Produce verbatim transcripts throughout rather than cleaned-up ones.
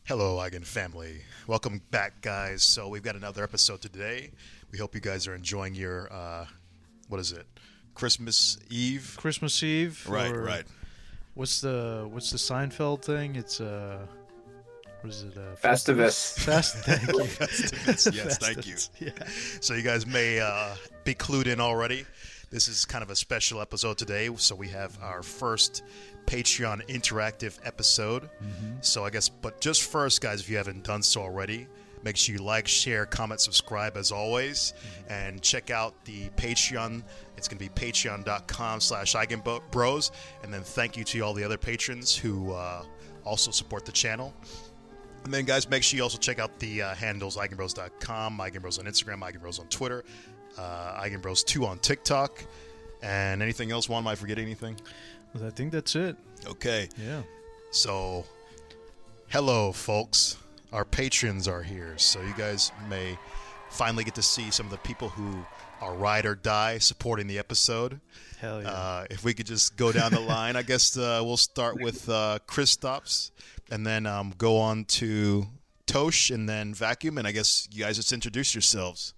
Hello, Eigen family. Welcome back, guys. So we've got another episode today. We hope you guys are enjoying your, uh, what is it, Christmas Eve? Christmas Eve. Right, or right. What's the what's the Seinfeld thing? It's uh, what is it? Uh, Festivus. Fest. Thank you. Festivus. Yes, thank you. Yeah. So you guys may uh, be clued in already. This is kind of a special episode today. So we have our first Patreon interactive episode. Mm-hmm. So I guess, but just first, guys, if you haven't done so already, make sure you like, share, comment, subscribe as always, mm-hmm. and check out the Patreon. It's going to be patreon.com slash eigenbros. And then thank you to all the other patrons who uh, also support the channel. And then, guys, make sure you also check out the uh, handles eigenbros dot com, eigenbros on Instagram, eigenbros on Twitter, uh, eigenbros two on TikTok. And anything else, Juan? Am I forgetting anything? I think that's it. Okay. Yeah. So, hello, folks. Our patrons are here, so you guys may finally get to see some of the people who are ride or die supporting the episode. Hell yeah. Uh, if we could just go down the line, I guess uh, we'll start with uh, Kristaps, and then um, go on to Tosh, and then Vacuum, and I guess you guys just introduce yourselves.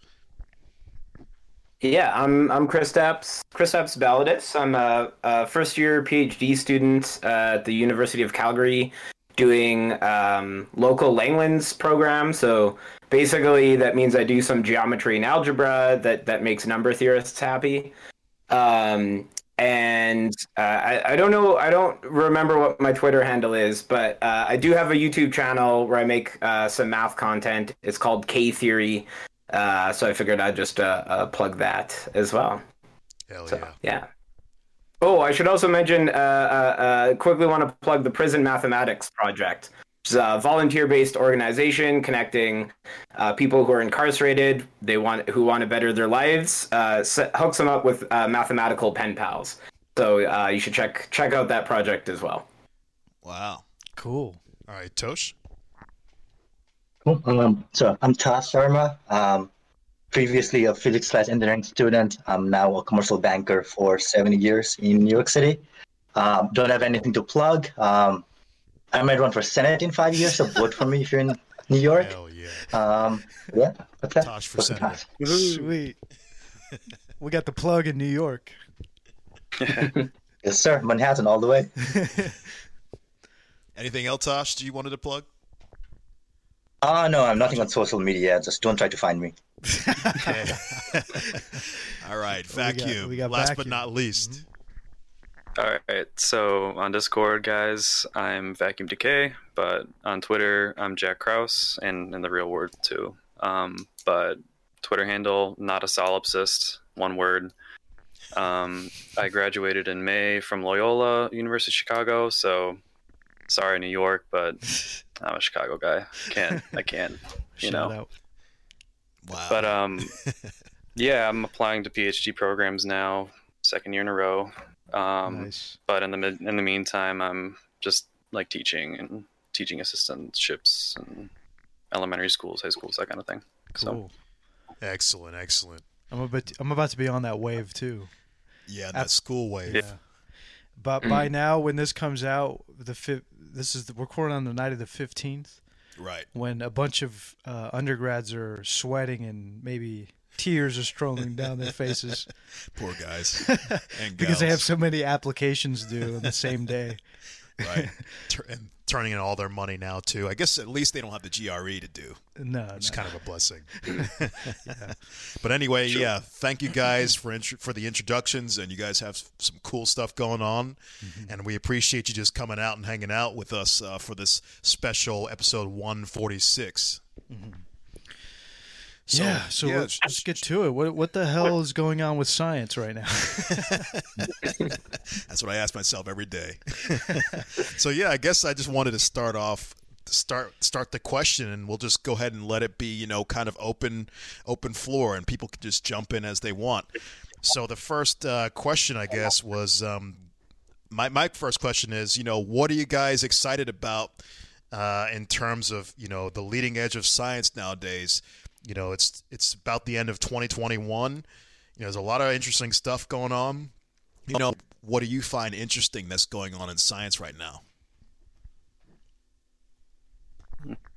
Yeah, I'm I'm Kristaps, Kristaps Balidis. I'm a, a first year PhD student uh, at the University of Calgary doing um, local Langlands program. So basically that means I do some geometry and algebra that, that makes number theorists happy. Um, and uh, I, I don't know, I don't remember what my Twitter handle is, but uh, I do have a YouTube channel where I make uh, some math content. It's called K-Theory. Uh, so I figured I'd just uh, uh, plug that as well. Hell so, yeah. Yeah. Oh, I should also mention, uh, uh, uh, quickly want to plug the Prison Mathematics Project, which is a volunteer-based organization connecting uh, people who are incarcerated, they want who want to better their lives, uh, set, hooks them up with uh, mathematical pen pals. So uh, you should check check out that project as well. Wow. Cool. All right, Tosh. Cool. Um, so I'm Tosh Sharma. Um, previously a physics class engineering student. I'm now a commercial banker for seven years in New York City. Um, don't have anything to plug. Um, I might run for Senate in five years, so vote for me if you're in New York. Hell yeah. Um, yeah. What's that? Tosh for What's the Senator. Tosh? Sweet. We got the plug in New York. Yes, sir. Manhattan all the way. Anything else, Tosh, do you wanted to plug? Oh, no, I'm nothing on social media. Just don't try to find me. Okay. All right, Vacuum. we got Last Vacuum. but not least. All right, so on Discord, guys, I'm Vacuum Decay, but on Twitter, I'm Jack Kraus, and in the real world too. Um, but Twitter handle, not a solipsist, one word. Um, I graduated in May from Loyola University of Chicago, so sorry, New York, but I'm a Chicago guy. Can't I can't, you Shout know. out. Wow. But um, yeah, I'm applying to PhD programs now, second year in a row. Um, Nice. But in the mid- in the meantime, I'm just like teaching and teaching assistantships and elementary schools, high schools, that kind of thing. Cool. Excellent, excellent. I'm about I'm about to be on that wave too. Yeah, that Ab- school wave. Yeah. But by now, when this comes out, the fi- this is the, we're recording on the night of the fifteenth, Right. when a bunch of uh, undergrads are sweating and maybe tears are strolling down their faces Poor guys. And because they have gals. so many applications due on the same day. Right. Tur- and turning in all their money now, too. I guess at least they don't have the G R E to do. No, It's no. kind of a blessing. Yeah. But anyway, yeah, thank you guys for intro- for the introductions, and you guys have s- some cool stuff going on, Mm-hmm. and we appreciate you just coming out and hanging out with us uh, for this special episode one forty-six. So, yeah, so yeah, let's, let's get to it. What what the hell is going on with science right now? That's what I ask myself every day. So yeah, I guess I just wanted to start off start start the question, and we'll just go ahead and let it be, you know, kind of open open floor, and people can just jump in as they want. So the first uh, question, I guess, was um, my my first question is, you know, what are you guys excited about uh, in terms of, you know, the leading edge of science nowadays? You know, it's it's about the end of twenty twenty-one. You know, there's a lot of interesting stuff going on. You know, what do you find interesting that's going on in science right now?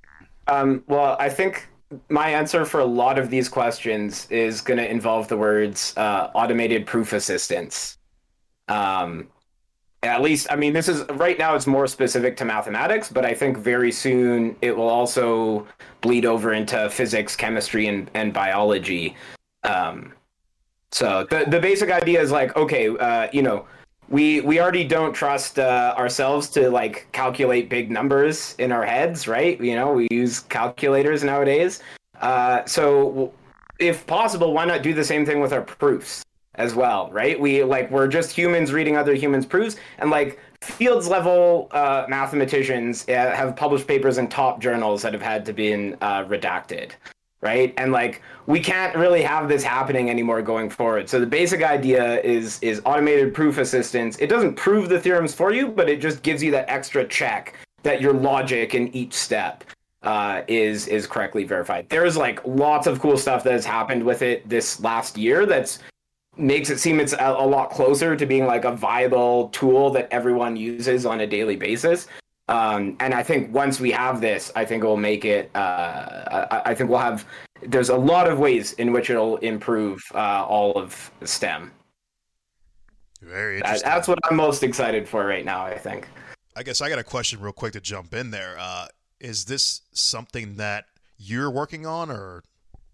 Um, well, I think my answer for a lot of these questions is going to involve the words uh, automated proof assistance. Um, at least, I mean, this is right now it's more specific to mathematics, but I think very soon it will also bleed over into physics, chemistry, and, and biology. Um, so the, the basic idea is like, okay, uh, you know, we, we already don't trust uh, ourselves to like calculate big numbers in our heads, right? You know, we use calculators nowadays. Uh, so if possible, why not do the same thing with our proofs as well, right? We like we're just humans reading other humans' proofs, and like Fields level uh, mathematicians uh, have published papers in top journals that have had to be uh, redacted, right? And like we can't really have this happening anymore going forward. So the basic idea is is automated proof assistance. It doesn't prove the theorems for you, but it just gives you that extra check that your logic in each step uh, is is correctly verified. There's like lots of cool stuff that has happened with it this last year that's makes it seem it's a, a lot closer to being like a viable tool that everyone uses on a daily basis. Um, and I think once we have this, I think it will make it, uh, I, I think we'll have, there's a lot of ways in which it'll improve uh, all of STEM. Very That, interesting. that's what I'm most excited for right now, I think. I guess I got a question real quick to jump in there. Uh, is this something that you're working on, or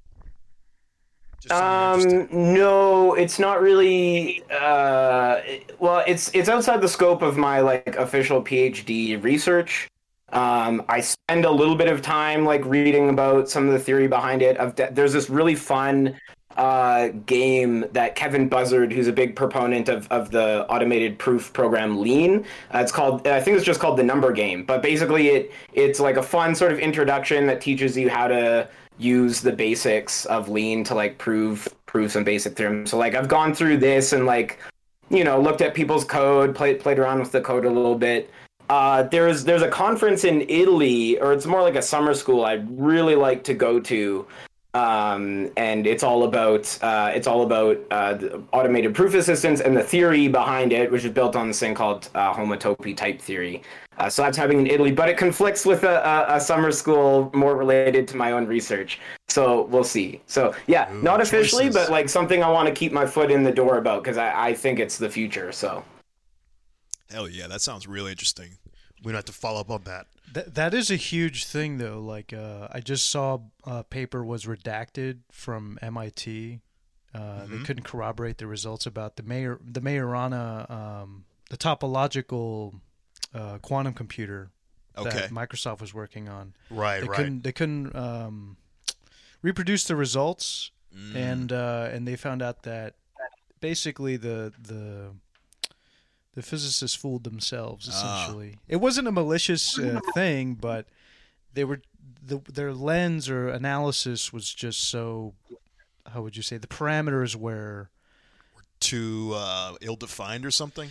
just something you're interested Um, no, it's not really. Uh, well, it's it's outside the scope of my like official PhD research. Um, I spend a little bit of time like reading about some of the theory behind it. Of de- there's this really fun uh, game that Kevin Buzzard, who's a big proponent of of the automated proof program Lean, uh, it's called. I think it's just called the Number Game. But basically, it it's like a fun sort of introduction that teaches you how to use the basics of Lean to like prove prove some basic theorems. So like I've gone through this and like, you know, looked at people's code, played played around with the code a little bit. Uh, there's there's a conference in Italy, or it's more like a summer school I'd really like to go to. Um, and it's all about uh, it's all about uh, the automated proof assistance and the theory behind it, which is built on this thing called uh, homotopy type theory. Uh, so that's happening in Italy, but it conflicts with a, a, a summer school more related to my own research. So we'll see. So yeah, Ooh, not officially, choices. but like something I want to keep my foot in the door about because I, I think it's the future. So Hell yeah, that sounds really interesting. We don't have to follow up on that. That that is a huge thing, though. Like, uh, I just saw a paper was redacted from M I T. Uh, Mm-hmm. They couldn't corroborate the results about the Mayor the Majorana, um, the topological uh, quantum computer Okay. that Microsoft was working on. Right, They right. couldn't they couldn't um, reproduce the results, Mm. and uh, and they found out that basically the the the physicists fooled themselves. Ah. Essentially, it wasn't a malicious uh, thing, but they were the, their lens or analysis was just so. How would you say the parameters were? Too uh, ill-defined or something?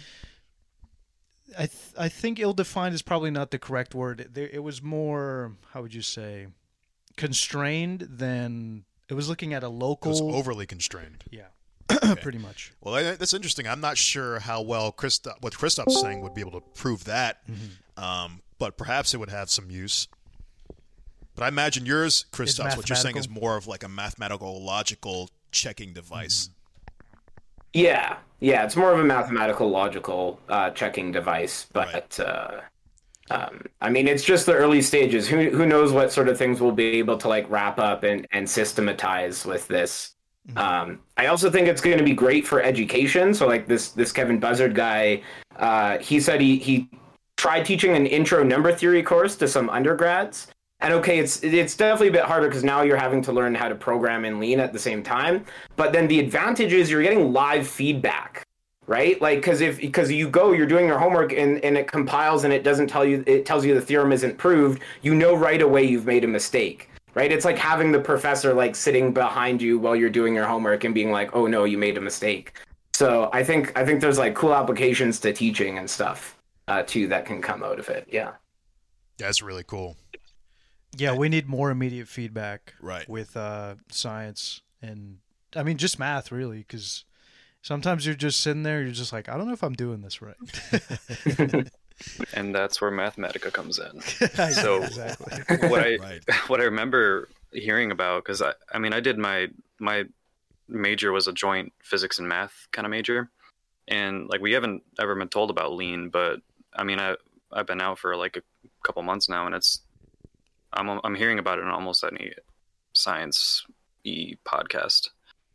I th- I think ill-defined is probably not the correct word. It, there- it was more, how would you say, constrained than it was looking at a It local. was overly constrained. Yeah, pretty much. Well, I- that's interesting. I'm not sure how well Christoph, what Christoph's saying would be able to prove that, Mm-hmm. um, but perhaps it would have some use. But I imagine yours, Christoph, what you're saying is mathematical. more of like a mathematical, logical checking device. yeah, yeah, it's more of a mathematical, logical uh, checking device. But uh, um, I mean, it's just the early stages. Who who knows what sort of things we'll be able to like wrap up and, and systematize with this. Um, I also think it's going to be great for education. So like this this Kevin Buzzard guy, uh, he said he he tried teaching an intro number theory course to some undergrads. And okay, it's it's definitely a bit harder because now you're having to learn how to program in Lean at the same time. But then the advantage is you're getting live feedback, right? Like because if because you go, you're doing your homework and, and it compiles and it doesn't tell you it tells you the theorem isn't proved. You know right away you've made a mistake, right? It's like having the professor like sitting behind you while you're doing your homework and being like, oh no, you made a mistake. So I think I think there's like cool applications to teaching and stuff uh, too that can come out of it. Yeah. That's really cool. Yeah, we need more immediate feedback Right. with uh, science and I mean just math really, because sometimes you're just sitting there, you're just like, I don't know if I'm doing this right. and that's where Mathematica comes in. Yeah, So exactly. what I Right. what I remember hearing about, because I, I mean I did my my major was a joint physics and math kind of major, and like we haven't ever been told about lean, but I mean I I've been out for like a couple months now, and it's I'm I'm hearing about it in almost any science e podcast.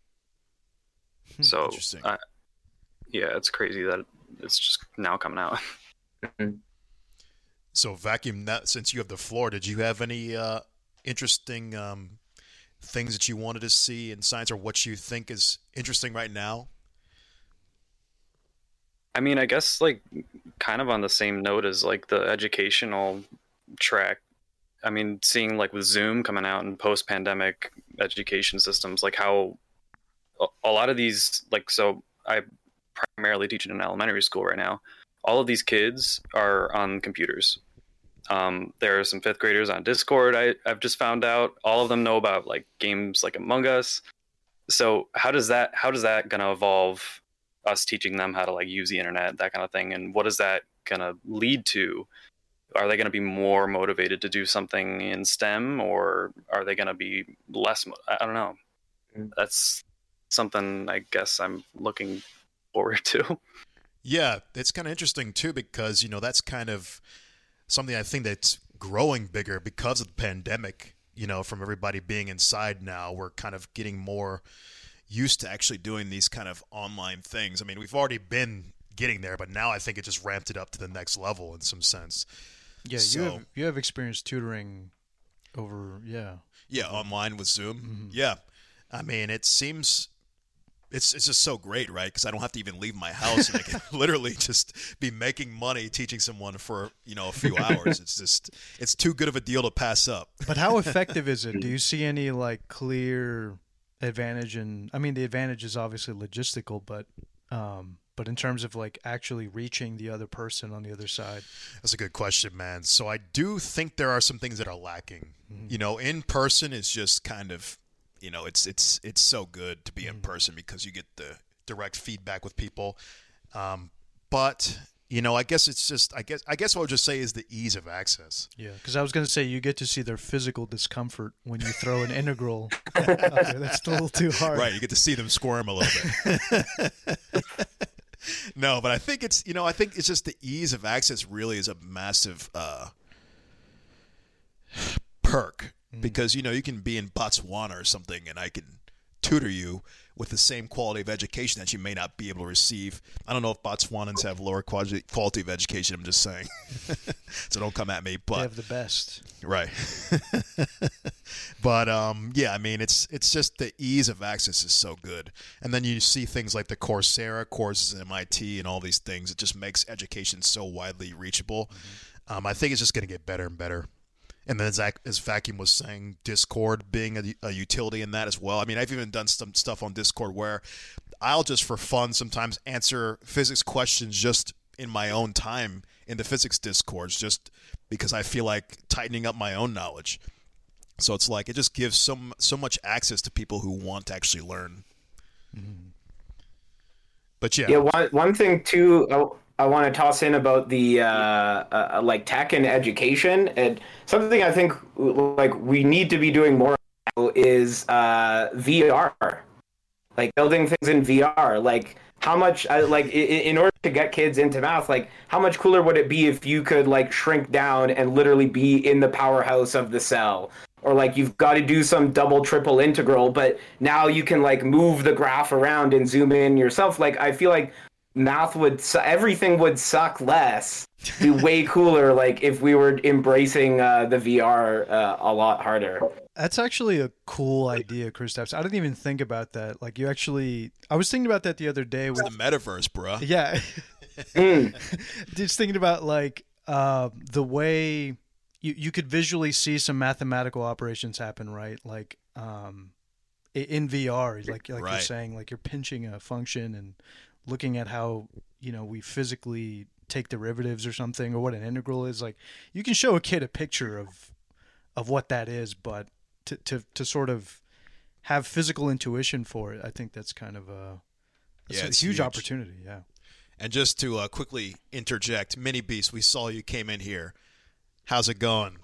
So Interesting. I, yeah, it's crazy that it's just now coming out. So, Vacuum, that, since you have the floor, did you have any uh, interesting um, things that you wanted to see in science, or what you think is interesting right now? I mean, I guess like kind of on the same note as like the educational track. I mean, seeing like with Zoom coming out and post-pandemic education systems, like how a, a lot of these, like, so I primarily teach in an elementary school right now. All of these kids are on computers. Um, there are some fifth graders on Discord. I, I've just found out all of them know about like games like Among Us. So how does that, how does that gonna evolve us teaching them how to like use the internet, that kind of thing? And what is that gonna lead to? Are they going to be more motivated to do something in STEM, or are they going to be less? Mo- I don't know. That's something I guess I'm looking forward to. Yeah, it's kind of interesting too, because you know that's kind of something I think that's growing bigger because of the pandemic. You know, from everybody being inside now, we're kind of getting more used to actually doing these kind of online things. I mean, we've already been getting there, but now I think it just ramped it up to the next level in some sense. Yeah, So- you have you have experience tutoring over yeah. Yeah, online with Zoom. Mhm. Yeah, I mean, it seems it's it's just so great, right? Because I don't have to even leave my house, and I can literally just be making money teaching someone for you know a few hours. It's just it's too good of a deal to pass up. But how effective is it? Do you see any like clear advantage? And I mean, the advantage is obviously logistical, but um, but in terms of like actually reaching the other person on the other side. That's a good question, man. So I do think there are some things that are lacking. You know, in person is just kind of, you know, it's it's it's so good to be in person because you get the direct feedback with people. Um, but you know, I guess it's just I guess I guess what I would just say is the ease of access. Yeah, because I was going to say you get to see their physical discomfort when you throw an integral. Okay, that's a little too hard. Right, you get to see them squirm a little bit. No, but I think it's you know I think it's just the ease of access really is a massive uh, perk because you know you can be in Botswana or something and I can tutor you with the same quality of education that you may not be able to receive. I don't know if Botswanans have lower quality quality of education. I'm just saying, so don't come at me. They But have the best. right. But um, yeah, I mean, it's it's just the ease of access is so good, and then you see things like the Coursera courses at M I T and all these things. It just makes education so widely reachable. Mm-hmm. Um, I think it's just going to get better and better. And then, as, as Vacuum was saying, Discord being a, a utility in that as well. I mean, I've even done some stuff on Discord where I'll just for fun sometimes answer physics questions just in my own time in the physics Discords, just because I feel like tightening up my own knowledge. So it's like it just gives so, so much access to people who want to actually learn. Mm-hmm. But yeah. Yeah, one one thing too I, I want to toss in about the uh, uh, like tech and education, and something I think like we need to be doing more now is uh, V R, like building things in V R. Like how much uh, like in, in order to get kids into math, like how much cooler would it be if you could like shrink down and literally be in the powerhouse of the cell? Or like you've got to do some double, triple integral, but now you can like move the graph around and zoom in yourself. Like I feel like math would su- everything would suck less. Be way cooler like if we were embracing uh, the V R uh, a lot harder. That's actually a cool idea, Kristaps. I didn't even think about that. Like you actually, I was thinking about that the other day. With It's the metaverse, bruh. yeah, Mm. just thinking about like uh, the way. You, you could visually see some mathematical operations happen, right? Like um, i- in V R, like like you're Right. saying, like you're pinching a function and looking at how you know we physically take derivatives or something, or what an integral is. Like you can show a kid a picture of of what that is, but to to, to sort of have physical intuition for it, I think that's kind of a, that's Yeah, a it's huge, huge. opportunity. Yeah. And just to uh, quickly interject, Mini Beast, we saw you came in here. How's it going?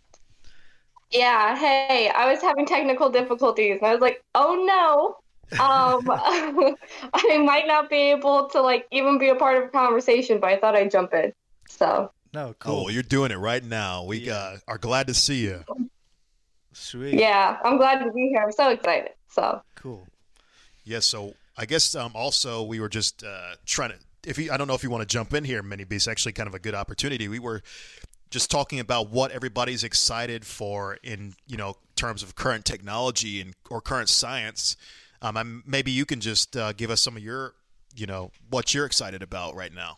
Yeah, hey, I was having technical difficulties, and I was like, oh no. Um, I might not be able to like even be a part of a conversation, but I thought I'd jump in. So No, Oh, cool. well, you're doing it right now. We Yeah. uh, are glad to see you. Sweet. yeah, I'm glad to be here. I'm so excited. So Cool. Yeah, so I guess um, also we were just uh, trying to, if you, I don't know if you want to jump in here, Mini Beast, actually kind of a good opportunity. We were just talking about what everybody's excited for in, you know, terms of current technology and or current science. Um, I'm, maybe you can just uh, give us some of your, you know, what you're excited about right now.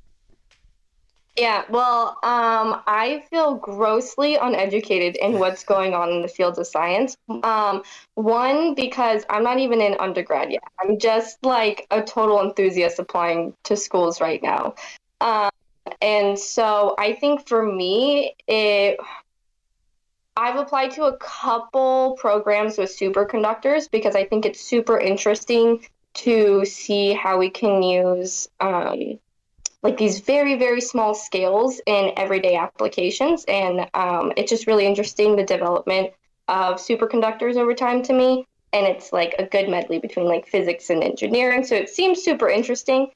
yeah, well, um, I feel grossly uneducated in what's going on in the fields of science. Um, one, because I'm not even in undergrad yet. I'm just like a total enthusiast applying to schools right now. Um, and so I think for me, it I've applied to a couple programs with superconductors because I think it's super interesting to see how we can use um, like these very, very small scales in everyday applications. And um, it's just really interesting, the development of superconductors over time to me. And it's like a good medley between like physics and engineering. So it seems super interesting.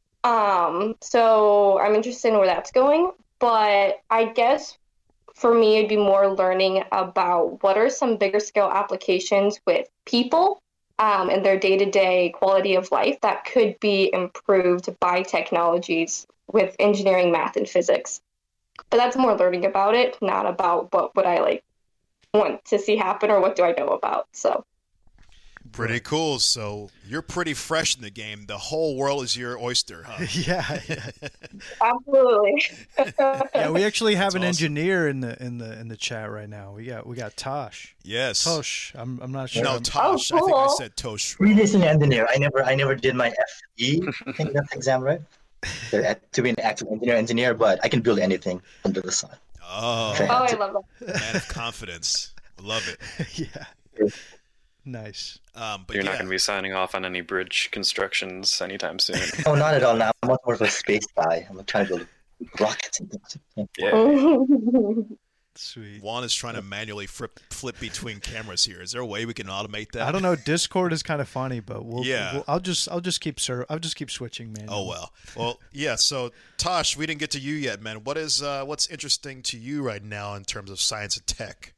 Um, so I'm interested in where that's going. But I guess for me, it'd be more learning about what are some bigger scale applications with people um, and their day-to-day quality of life that could be improved by technologies with engineering, math, and physics. But that's more learning about it, not about what would I like want to see happen or what do I know about. So Pretty cool. So you're pretty fresh in the game. The whole world is your oyster, huh? yeah, yeah. absolutely. Yeah, we actually have That's an awesome. engineer in the in the in the chat right now. We got we got Tosh. Yes. Tosh. I'm I'm not sure. No, I'm- Tosh. Oh, I think I cool. said Tosh. Previously an engineer. I never I never did my F E. I think that's the exam, right? To to be an actual engineer engineer, but I can build anything under the sun. Oh, Oh, I love that. man of confidence. I love it. yeah. Nice. Um, but You're yeah. not going to be signing off on any bridge constructions anytime soon. No, not at all. Now I'm much more of a space guy. I'm trying to build rockets and things. Yeah. Yeah. Sweet. Juan is trying to manually flip, flip between cameras here. Is there a way we can automate that? I don't know. Discord is kind of funny, but we'll. Yeah. We'll, I'll just I'll just keep ser- I'll just keep switching, man. Oh well. Well, yeah. So Tosh, we didn't get to you yet, man. What is uh, what's interesting to you right now in terms of science and tech?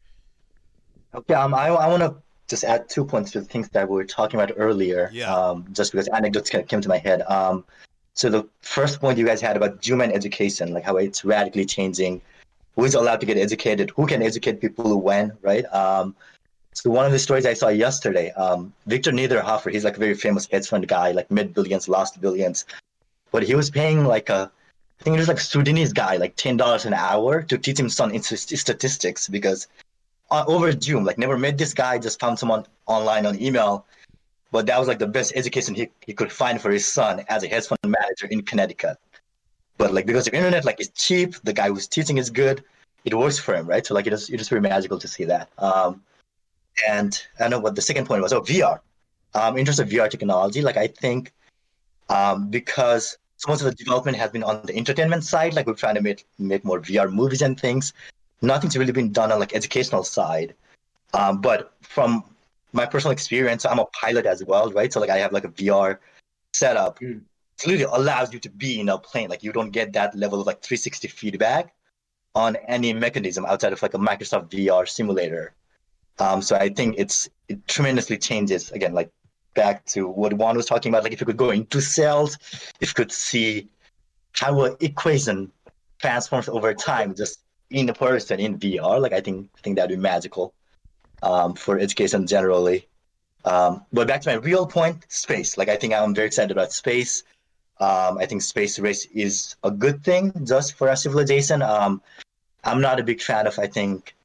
Okay, um, I, I want to just add two points to the things that we were talking about earlier. Yeah. Um, just because anecdotes kind of came to my head. Um, so the first point you guys had about human education, like how it's radically changing. Who is allowed to get educated? Who can educate people when, right? Um, so one of the stories I saw yesterday, um, Victor Niederhofer, he's like a very famous hedge fund guy, like mid billions, lost billions. But he was paying like a, I think it was like a Sudanese guy, like ten dollars an hour to teach him some st- statistics because uh, over Zoom, like never met this guy, just found someone online on email. But that was like the best education he, he could find for his son as a hedge fund manager in Connecticut. But like because of internet, like it's cheap, the guy who's teaching is good, it works for him, right? So like it is it is very magical to see that. Um, and I know what the second point was. Oh, V R. Um, in terms of V R technology, like I think um, because so much of the development has been on the entertainment side, like we're trying to make make more V R movies and things. Nothing's really been done on like educational side. Um, but from my personal experience, I'm a pilot as well, right? So like I have like a V R setup. Mm. It literally allows you to be in a plane. Like you don't get that level of like three sixty feedback on any mechanism outside of like a Microsoft V R simulator. Um, so I think it's it tremendously changes again, like back to what Juan was talking about. Like if you could go into cells, if you could see how an equation transforms over time, just in a person in V R. Like I think I think that'd be magical um, for education generally. Um, but back to my real point, space. Like I think I'm very excited about space. Um, I think space race is a good thing just for our civilization. Um, I'm not a big fan of, I think,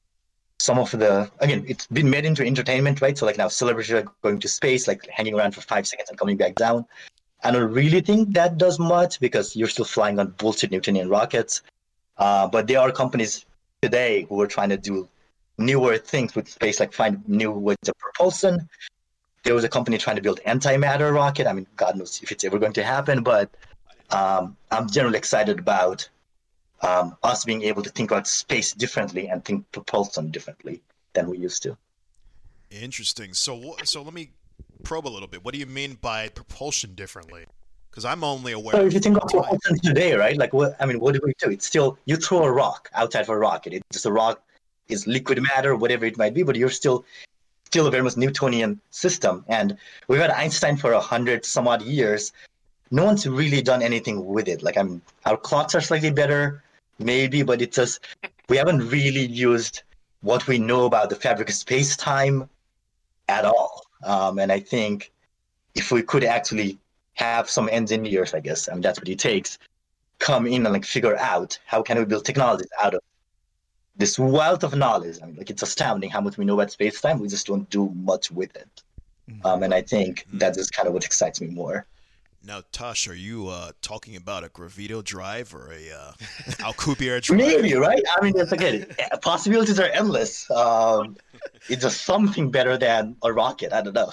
some of the, again, it's been made into entertainment, right? So like now celebrities are going to space, like hanging around for five seconds and coming back down. I don't really think that does much because you're still flying on bullshit Newtonian rockets. Uh, but there are companies today who are trying to do newer things with space, like find new ways of propulsion. There was a company trying to build antimatter rocket. I mean, God knows if it's ever going to happen, but um, I'm generally excited about um, us being able to think about space differently and think propulsion differently than we used to. Interesting. So, so let me probe a little bit. What do you mean by propulsion differently? Because I'm only aware. So if you think of type. propulsion today, right? Like, what I mean, what do we do? It's still you throw a rock outside of a rocket. It's just a rock is liquid matter, whatever it might be, but you're still still a very much Newtonian system. And we've had Einstein for a hundred some odd years. No one's really done anything with it. Like, I'm our clocks are slightly better, maybe, but it's just we haven't really used what we know about the fabric of space-time at all. Um, and I think if we could actually have some engineers, I guess, I mean, that's what it takes, come in and like figure out how can we build technologies out of this wealth of knowledge. I mean, like, it's astounding how much we know about space-time. We just don't do much with it. Mm-hmm. Um, and I think mm-hmm. that is kind of what excites me more. Now, Tosh, are you uh, talking about a Gravito drive or a uh, Alcubierre drive? Maybe, right? I mean, it's again, possibilities are endless. Um, it's just something better than a rocket. I don't know.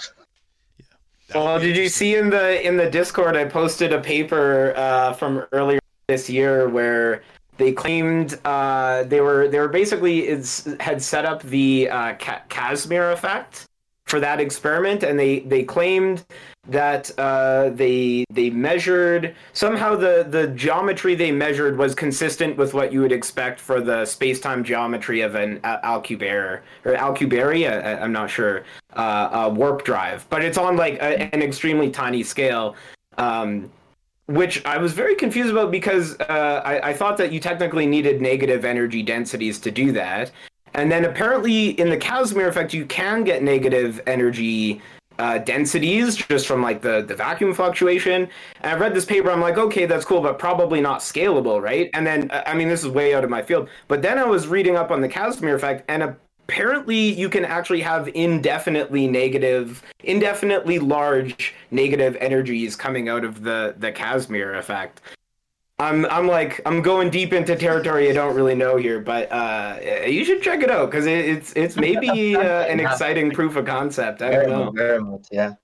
Well, did you see in the in the Discord I posted a paper uh, from earlier this year where they claimed uh, they were they were basically it's, had set up the uh, Ca- Casimir effect for that experiment, and they, they claimed that uh, they they measured somehow the, the geometry they measured was consistent with what you would expect for the space-time geometry of an Alcubierre or Alcubierre, I, I'm not sure, uh, a warp drive, but it's on like a, an extremely tiny scale, um, which I was very confused about because uh, I, I thought that you technically needed negative energy densities to do that. And then apparently in the Casimir effect, you can get negative energy uh, densities just from like the, the vacuum fluctuation. And I read this paper, I'm like, okay, that's cool, but probably not scalable, right? And then, I mean, this is way out of my field. But then I was reading up on the Casimir effect, and apparently you can actually have indefinitely negative, indefinitely large negative energies coming out of the, the Casimir effect. I'm I'm like I'm going deep into territory I don't really know here, but uh, you should check it out because it, it's it's maybe uh, an exciting proof of concept. I don't very know. Much, very much, yeah.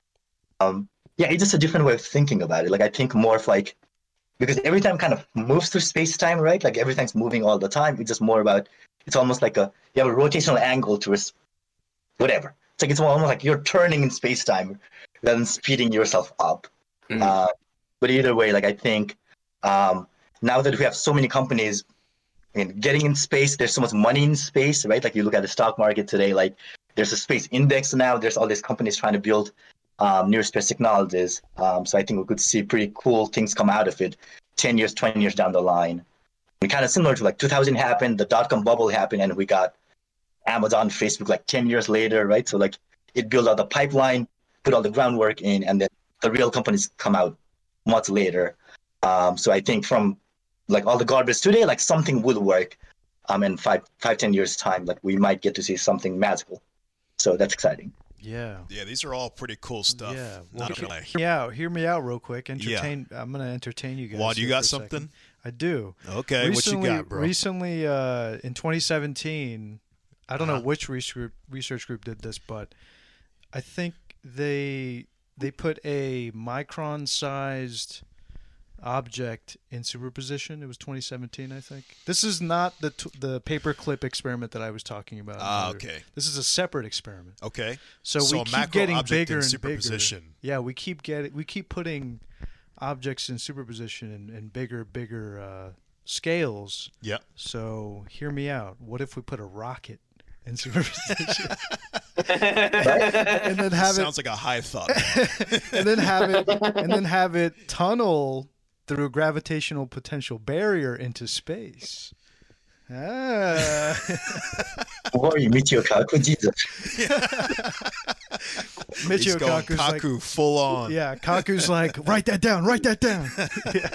Um, yeah, it's just a different way of thinking about it. Like, I think more of like because everything kind of moves through space time, right? Like, everything's moving all the time. It's just more about it's almost like a you have a rotational angle to it, whatever. It's like it's almost like you're turning in space time rather than speeding yourself up. Mm. Uh, but either way, like I think. Um, now that we have so many companies I mean, getting in space, there's so much money in space, right? Like, you look at the stock market today, like there's a space index now. There's all these companies trying to build um, near space technologies. Um, so I think we could see pretty cool things come out of it ten years, twenty years down the line. We kind of similar to like two thousand happened, the dot-com bubble happened, and we got Amazon, Facebook like ten years later, right? So like it built out the pipeline, put all the groundwork in, and then the real companies come out much later. Um, so I think from like all the garbage today, like something will work. Um, in five, five, ten years time, like we might get to see something magical. So that's exciting. Yeah. Yeah, these are all pretty cool stuff. Yeah. Well, Not hear, gonna... hear me out. Hear me out real quick. Entertain. Yeah. I'm gonna entertain you guys. Juan, you got something? Second. I do. Okay. Recently, what you got, bro? Recently, uh, in twenty seventeen, I don't uh-huh. know which research group, research group did this, but I think they they put a micron-sized object in superposition. It was twenty seventeen, I think. This is not the t- the paperclip experiment that I was talking about. Ah, okay. This is a separate experiment. Okay. So, so we keep getting bigger and bigger. Yeah, we keep getting we keep putting objects in superposition and, and bigger, bigger uh, scales. Yeah. So hear me out. What if we put a rocket in superposition? and then have sounds it, like a high thought. and then have it and then have it tunnel through a gravitational potential barrier into space. Ah. Or you Michio Kaku, Jesus. Michio Kaku's Kaku like, full on. Yeah, Kaku's like, write that down, write that down. Yeah.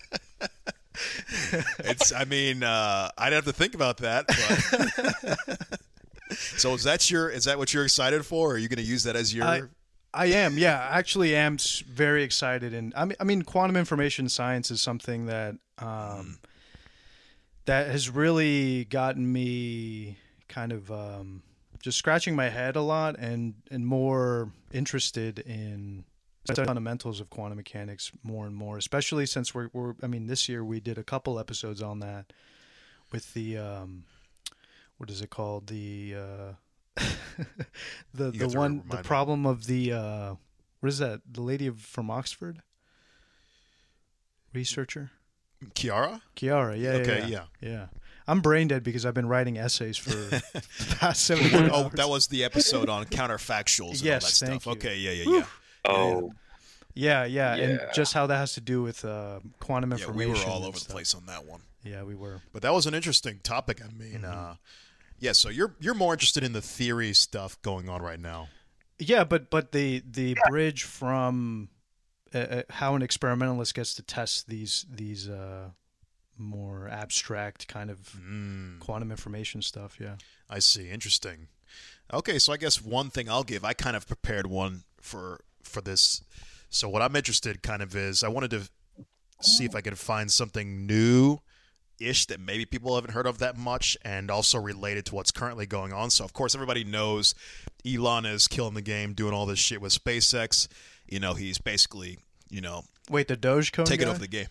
It's, I mean, uh, I'd have to think about that. But... So is that your, is that what you're excited for? Or are you going to use that as your... I, I am, yeah. I actually am very excited. And I mean, I mean, quantum information science is something that um, mm. that has really gotten me kind of um, just scratching my head a lot and, and more interested in study fundamentals of quantum mechanics more and more, especially since we're, we're I mean, this year we did a couple episodes on that with the, um, what is it called? The, uh, the, the one, the problem of the, uh, what is that? The lady of, from Oxford? Researcher? Chiara? Chiara, yeah, okay, yeah, yeah. Yeah. yeah. I'm brain dead because I've been writing essays for the past seven hours. Oh, that was the episode on counterfactuals and yes, all that thank stuff. You. Okay, yeah, yeah, yeah. Oh. Yeah, yeah, yeah, and just how that has to do with uh, quantum yeah, information. we were all over stuff. the place on that one. Yeah, we were. But that was an interesting topic. I mean, mm-hmm. uh, yeah. So you're you're more interested in the theory stuff going on right now. Yeah, but but the the bridge from uh, how an experimentalist gets to test these these uh, more abstract kind of mm. quantum information stuff. Yeah, I see. Interesting. Okay, so I guess one thing I'll give. I kind of prepared one for for this. So what I'm interested kind of is I wanted to see if I could find something new-ish that maybe people haven't heard of that much and also related to what's currently going on. So, of course, everybody knows Elon is killing the game, doing all this shit with SpaceX. You know, he's basically, you know... Wait, the Dogecoin taking guy? over the game.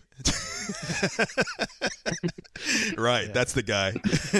Right, yeah. That's the guy.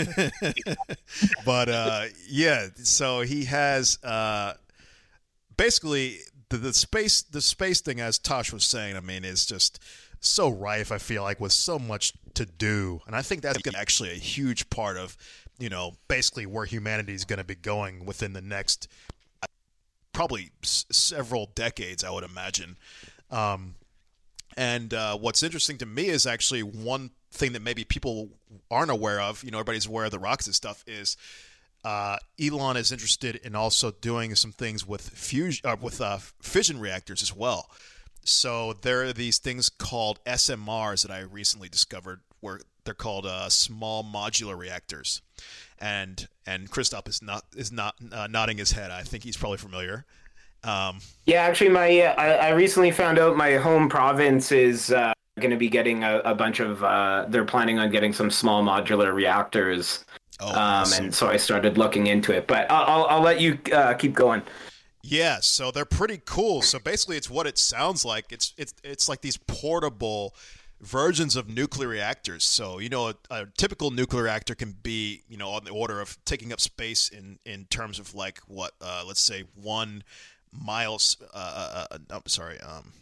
But, uh, yeah, so he has... Uh, basically... The, the space the space thing, as Tosh was saying, I mean, is just so rife, I feel like, with so much to do. And I think that's actually a huge part of, you know, basically where humanity is going to be going within the next probably s- several decades, I would imagine. Um, and uh, what's interesting to me is actually one thing that maybe people aren't aware of, you know, everybody's aware of the rockets and stuff, is... Uh, Elon is interested in also doing some things with fusion, uh, with uh, fission reactors as well. So there are these things called S M Rs that I recently discovered, where they're called uh, small modular reactors. And and Christoph is not is not uh, nodding his head. I think he's probably familiar. Um, yeah, actually, my uh, I, I recently found out my home province is uh, going to be getting a, a bunch of. Uh, they're planning on getting some small modular reactors. Oh, um, awesome. And so I started looking into it, but I'll, I'll, I'll let you uh, keep going. Yeah, so they're pretty cool. So basically, it's what it sounds like. It's it's it's like these portable versions of nuclear reactors. So you know, a, a typical nuclear reactor can be, you know, on the order of taking up space in, in terms of like what, uh, let's say one miles. Uh, uh, uh, I'm sorry, um,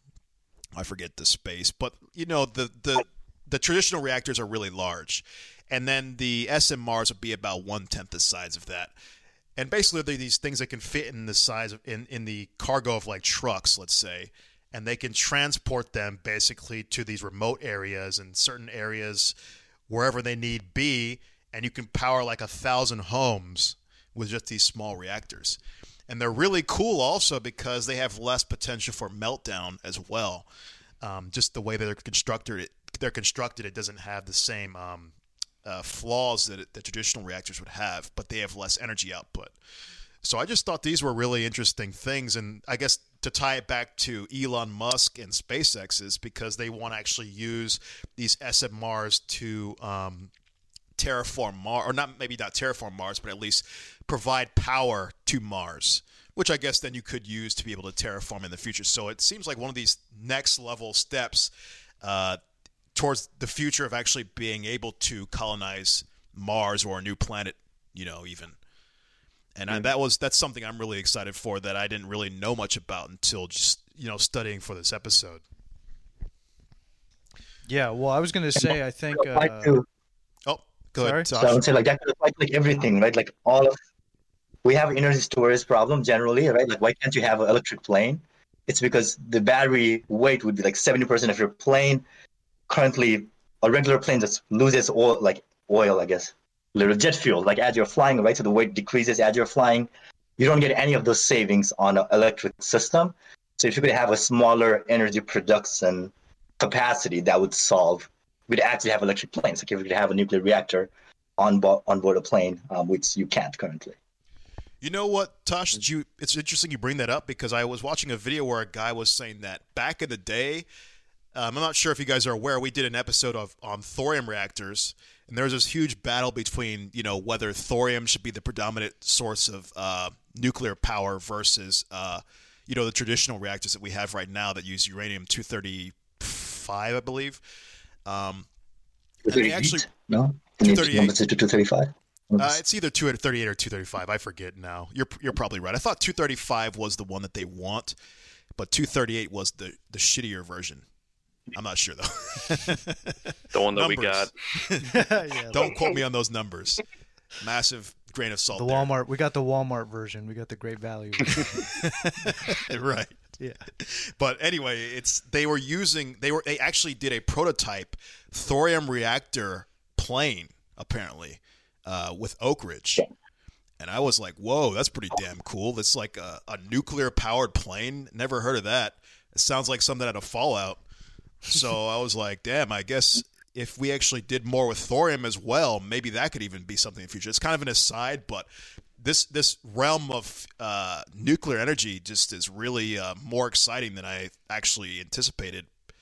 I forget the space, but you know, the the the traditional reactors are really large. And then the S M Rs would be about one-tenth the size of that. And basically, they're these things that can fit in the size of, in, in the cargo of like trucks, let's say. And they can transport them basically to these remote areas and certain areas wherever they need be. And you can power like a thousand homes with just these small reactors. And they're really cool also because they have less potential for meltdown as well. Um, just the way that they're constructed, it, they're constructed, it doesn't have the same... Um, Uh, flaws that, that traditional reactors would have, but they have less energy output. So I just thought these were really interesting things, and I guess to tie it back to Elon Musk and SpaceX is because they want to actually use these S M Rs to um, terraform Mars, or not maybe not terraform Mars, but at least provide power to Mars, which I guess then you could use to be able to terraform in the future. So it seems like one of these next level steps uh, towards the future of actually being able to colonize Mars or a new planet, you know, even. And I, that was that's something I'm really excited for that I didn't really know much about until just, you know, studying for this episode. Yeah, well, I was going to say, I think... Uh... Oh, go Sorry? ahead, Tosh. So I would say, like, that could apply to, like, everything, right? Like, all of... We have an energy storage problem generally, right? Like, why can't you have an electric plane? It's because the battery weight would be, like, seventy percent of your plane. Currently, a regular plane just loses oil, like oil, I guess, little jet fuel. Like as you're flying, right, so the weight decreases as you're flying. You don't get any of those savings on an electric system. So if you could have a smaller energy production capacity, that would solve. We'd actually have electric planes. Like if we could have a nuclear reactor on bo- on board a plane, um, which you can't currently. You know what, Tosh? Did you? It's interesting you bring that up because I was watching a video where a guy was saying that back in the day. Um, I'm not sure if you guys are aware, we did an episode of on thorium reactors, and there was this huge battle between, you know, whether thorium should be the predominant source of uh, nuclear power versus, uh, you know, the traditional reactors that we have right now that use uranium two thirty-five, I believe. Um, and they actually no, two thirty-eight. two thirty-five. Uh, it's either two thirty-eight or two thirty-five. I forget now. You're you're probably right. I thought two thirty-five was the one that they want, but two thirty-eight was the, the shittier version. I'm not sure though. The one that we got. Yeah, Don't quote me on those numbers. Massive grain of salt. the there. Walmart. We got the Walmart version. We got the Great Value version. Right. Yeah. But anyway, it's they were using they were they actually did a prototype thorium reactor plane apparently uh, with Oak Ridge. And I was like, whoa, that's pretty damn cool. That's like a, a nuclear powered plane. Never heard of that. It sounds like something out of Fallout. So I was like, damn, I guess if we actually did more with thorium as well, maybe that could even be something in the future. It's kind of an aside, but this this realm of uh, nuclear energy just is really uh, more exciting than I actually anticipated.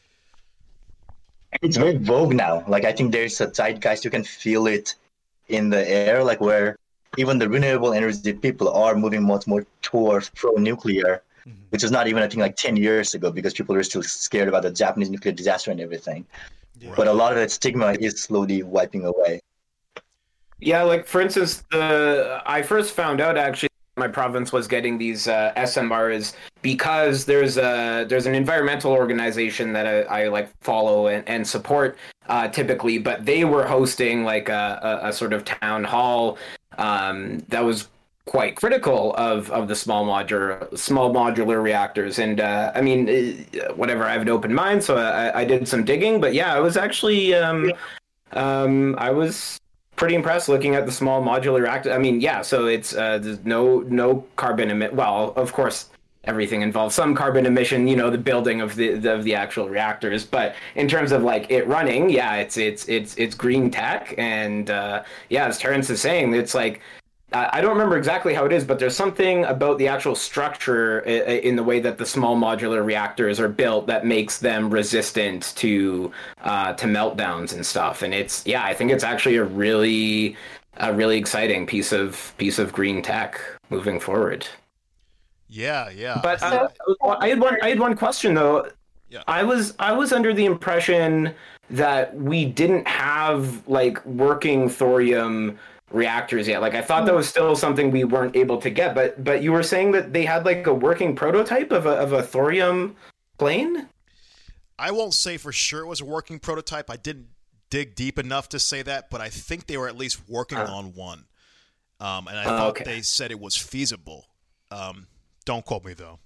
It's very vogue now. Like, I think there's a zeitgeist, you can feel it in the air, like where even the renewable energy people are moving much more towards pro-nuclear, mm-hmm. which is not even, I think, like ten years ago, because people were still scared about the Japanese nuclear disaster and everything. Yeah. But a lot of that stigma is slowly wiping away. Yeah, like, for instance, the I first found out, actually, my province was getting these uh, S M Rs because there's a there's an environmental organization that I, I like follow and, and support uh, typically, but they were hosting like a, a, a sort of town hall um, that was quite critical of, of the small modular small modular reactors. And uh, I mean, whatever, I have an open mind, so I, I did some digging. But yeah, I was actually um, um, I was. pretty impressed looking at the small modular reactor. I mean, yeah, so it's uh, there's no no carbon emit. Well, of course, everything involves some carbon emission. You know, the building of the, the of the actual reactors. But in terms of like it running, yeah, it's it's it's it's green tech, and uh, yeah, as Terrence is saying, it's like. I don't remember exactly how it is, but there's something about the actual structure in the way that the small modular reactors are built that makes them resistant to uh, to meltdowns and stuff. And it's yeah, I think it's actually a really a really exciting piece of piece of green tech moving forward. Yeah, yeah. But uh, I had one I had one question though. Yeah. I was I was under the impression that we didn't have like working thorium reactors yet. Like, I thought that was still something we weren't able to get, but but you were saying that they had like a working prototype of a of a thorium plane? I won't say for sure it was a working prototype. I didn't dig deep enough to say that, but I think they were at least working uh, on one. Um, and I uh, thought okay. they said it was feasible. Um, don't quote me though.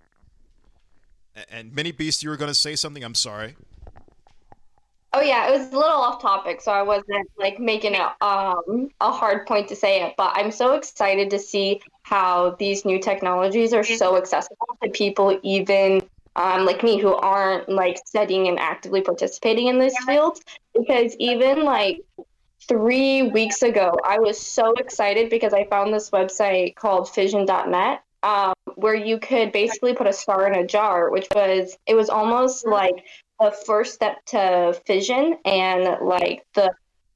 And, and Mini Beast, you were going to say something? I'm sorry. Oh yeah, it was a little off topic, so I wasn't like making it um, a hard point to say it. But I'm so excited to see how these new technologies are so accessible to people, even um, like me, who aren't like studying and actively participating in this field. Because even like three weeks ago, I was so excited because I found this website called fission dot net, um, where you could basically put a star in a jar, which was it was almost like the first step to fission, and like the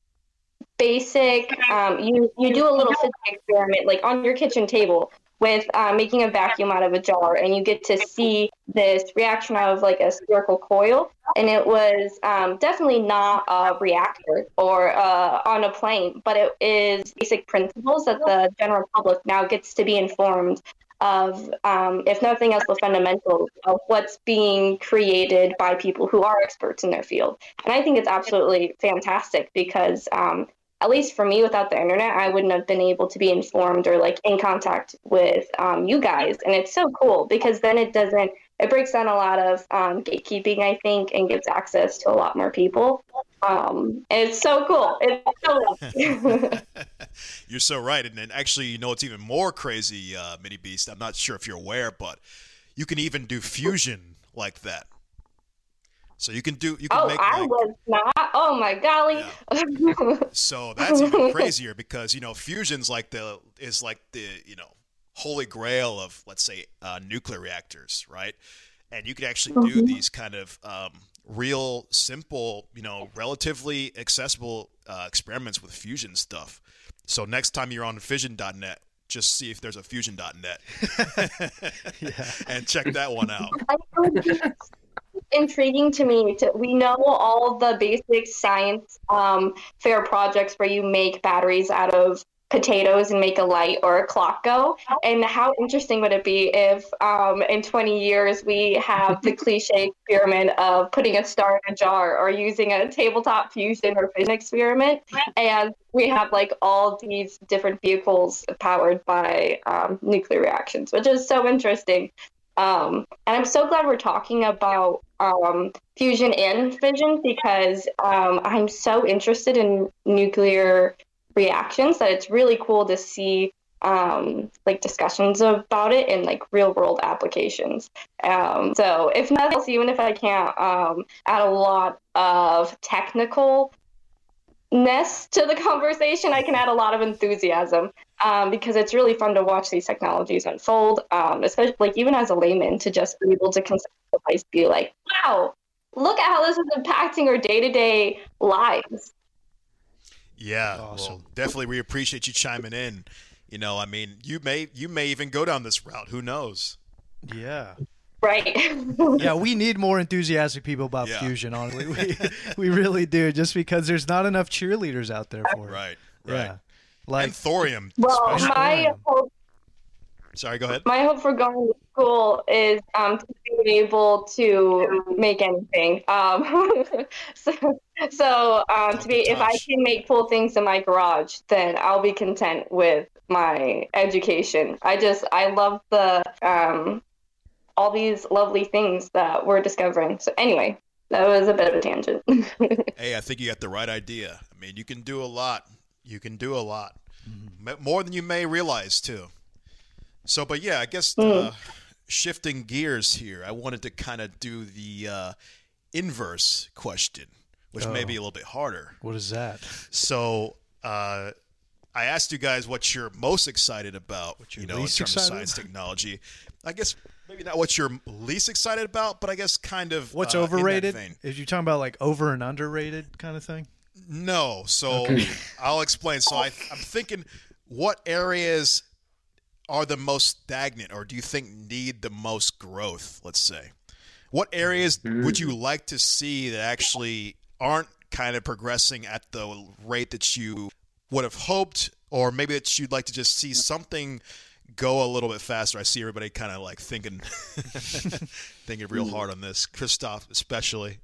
basic um, you you do a little physics experiment like on your kitchen table with uh, making a vacuum out of a jar, and you get to see this reaction out of like a spherical coil. And it was um, definitely not a reactor or uh, on a plane, but it is basic principles that the general public now gets to be informed of, um, if nothing else, the fundamentals of what's being created by people who are experts in their field. And I think it's absolutely fantastic because, um, at least for me, without the internet, I wouldn't have been able to be informed or like in contact with um, you guys. And it's so cool because then it doesn't, it breaks down a lot of um, gatekeeping, I think, and gives access to a lot more people. Um, and it's so cool. It's so You're so right. And then actually, you know, it's even more crazy, uh, Mini Beast. I'm not sure if you're aware, but you can even do fusion like that. So you can do, you can oh, make I like, was not. Oh my golly. Yeah. So that's even crazier because, you know, fusion's like the, is like the, you know, holy grail of, let's say, uh, nuclear reactors, right? And you could actually do mm-hmm. these kind of um, real simple, you know, relatively accessible uh, experiments with fusion stuff. So next time you're on fission dot net, just see if there's a fusion dot net Yeah. and check that one out. I know it's intriguing to me. To, we know all of the basic science um, fair projects where you make batteries out of potatoes and make a light or a clock go. And how interesting would it be if um, in twenty years we have the cliche experiment of putting a star in a jar, or using a tabletop fusion or fission experiment, and we have like all these different vehicles powered by um, nuclear reactions, which is so interesting. Um, and I'm so glad we're talking about um, fusion and fission, because um, I'm so interested in nuclear reactions that it's really cool to see um, like discussions about it in like real world applications. Um, so if nothing else, even if I can't um, add a lot of technicalness to the conversation, I can add a lot of enthusiasm. Um, because it's really fun to watch these technologies unfold, um, especially like even as a layman, to just be able to conceptualize, be like, wow, look at how this is impacting our day-to-day lives. Yeah, Awesome. well, definitely we appreciate you chiming in. You know, I mean, you may you may even go down this route. Who knows? Yeah. Right. Yeah, we need more enthusiastic people about Yeah. fusion, honestly. We, we really do, just because there's not enough cheerleaders out there for it. Right, Yeah. right. Like, And thorium. Well, especially. my hope, Sorry, go ahead. my hope for going to school is um, to be able to make anything. Um, so, so um, to be, if I touch. can make cool things in my garage, then I'll be content with my education. I just, I love the um, all these lovely things that we're discovering. So anyway, that was a bit of a tangent. Hey, I think you got the right idea. I mean, you can do a lot. You can do a lot. M- More than you may realize, too. So, but yeah, I guess uh, shifting gears here, I wanted to kind of do the uh, inverse question, which may Oh. be a little bit harder. what is that? So, uh, I asked you guys what you're most excited about, you know, in least terms excited of science about? technology. I guess maybe not what you're least excited about, but I guess kind of What's uh, in that overrated? vein. Is you talking about like over and underrated kind of thing? No, so I'll explain. So I, I'm thinking, what areas are the most stagnant, or do you think need the most growth? Let's say, what areas would you like to see that actually aren't kind of progressing at the rate that you would have hoped, or maybe that you'd like to just see something go a little bit faster? I see everybody kind of like thinking, thinking real hard on this. Christoph, especially.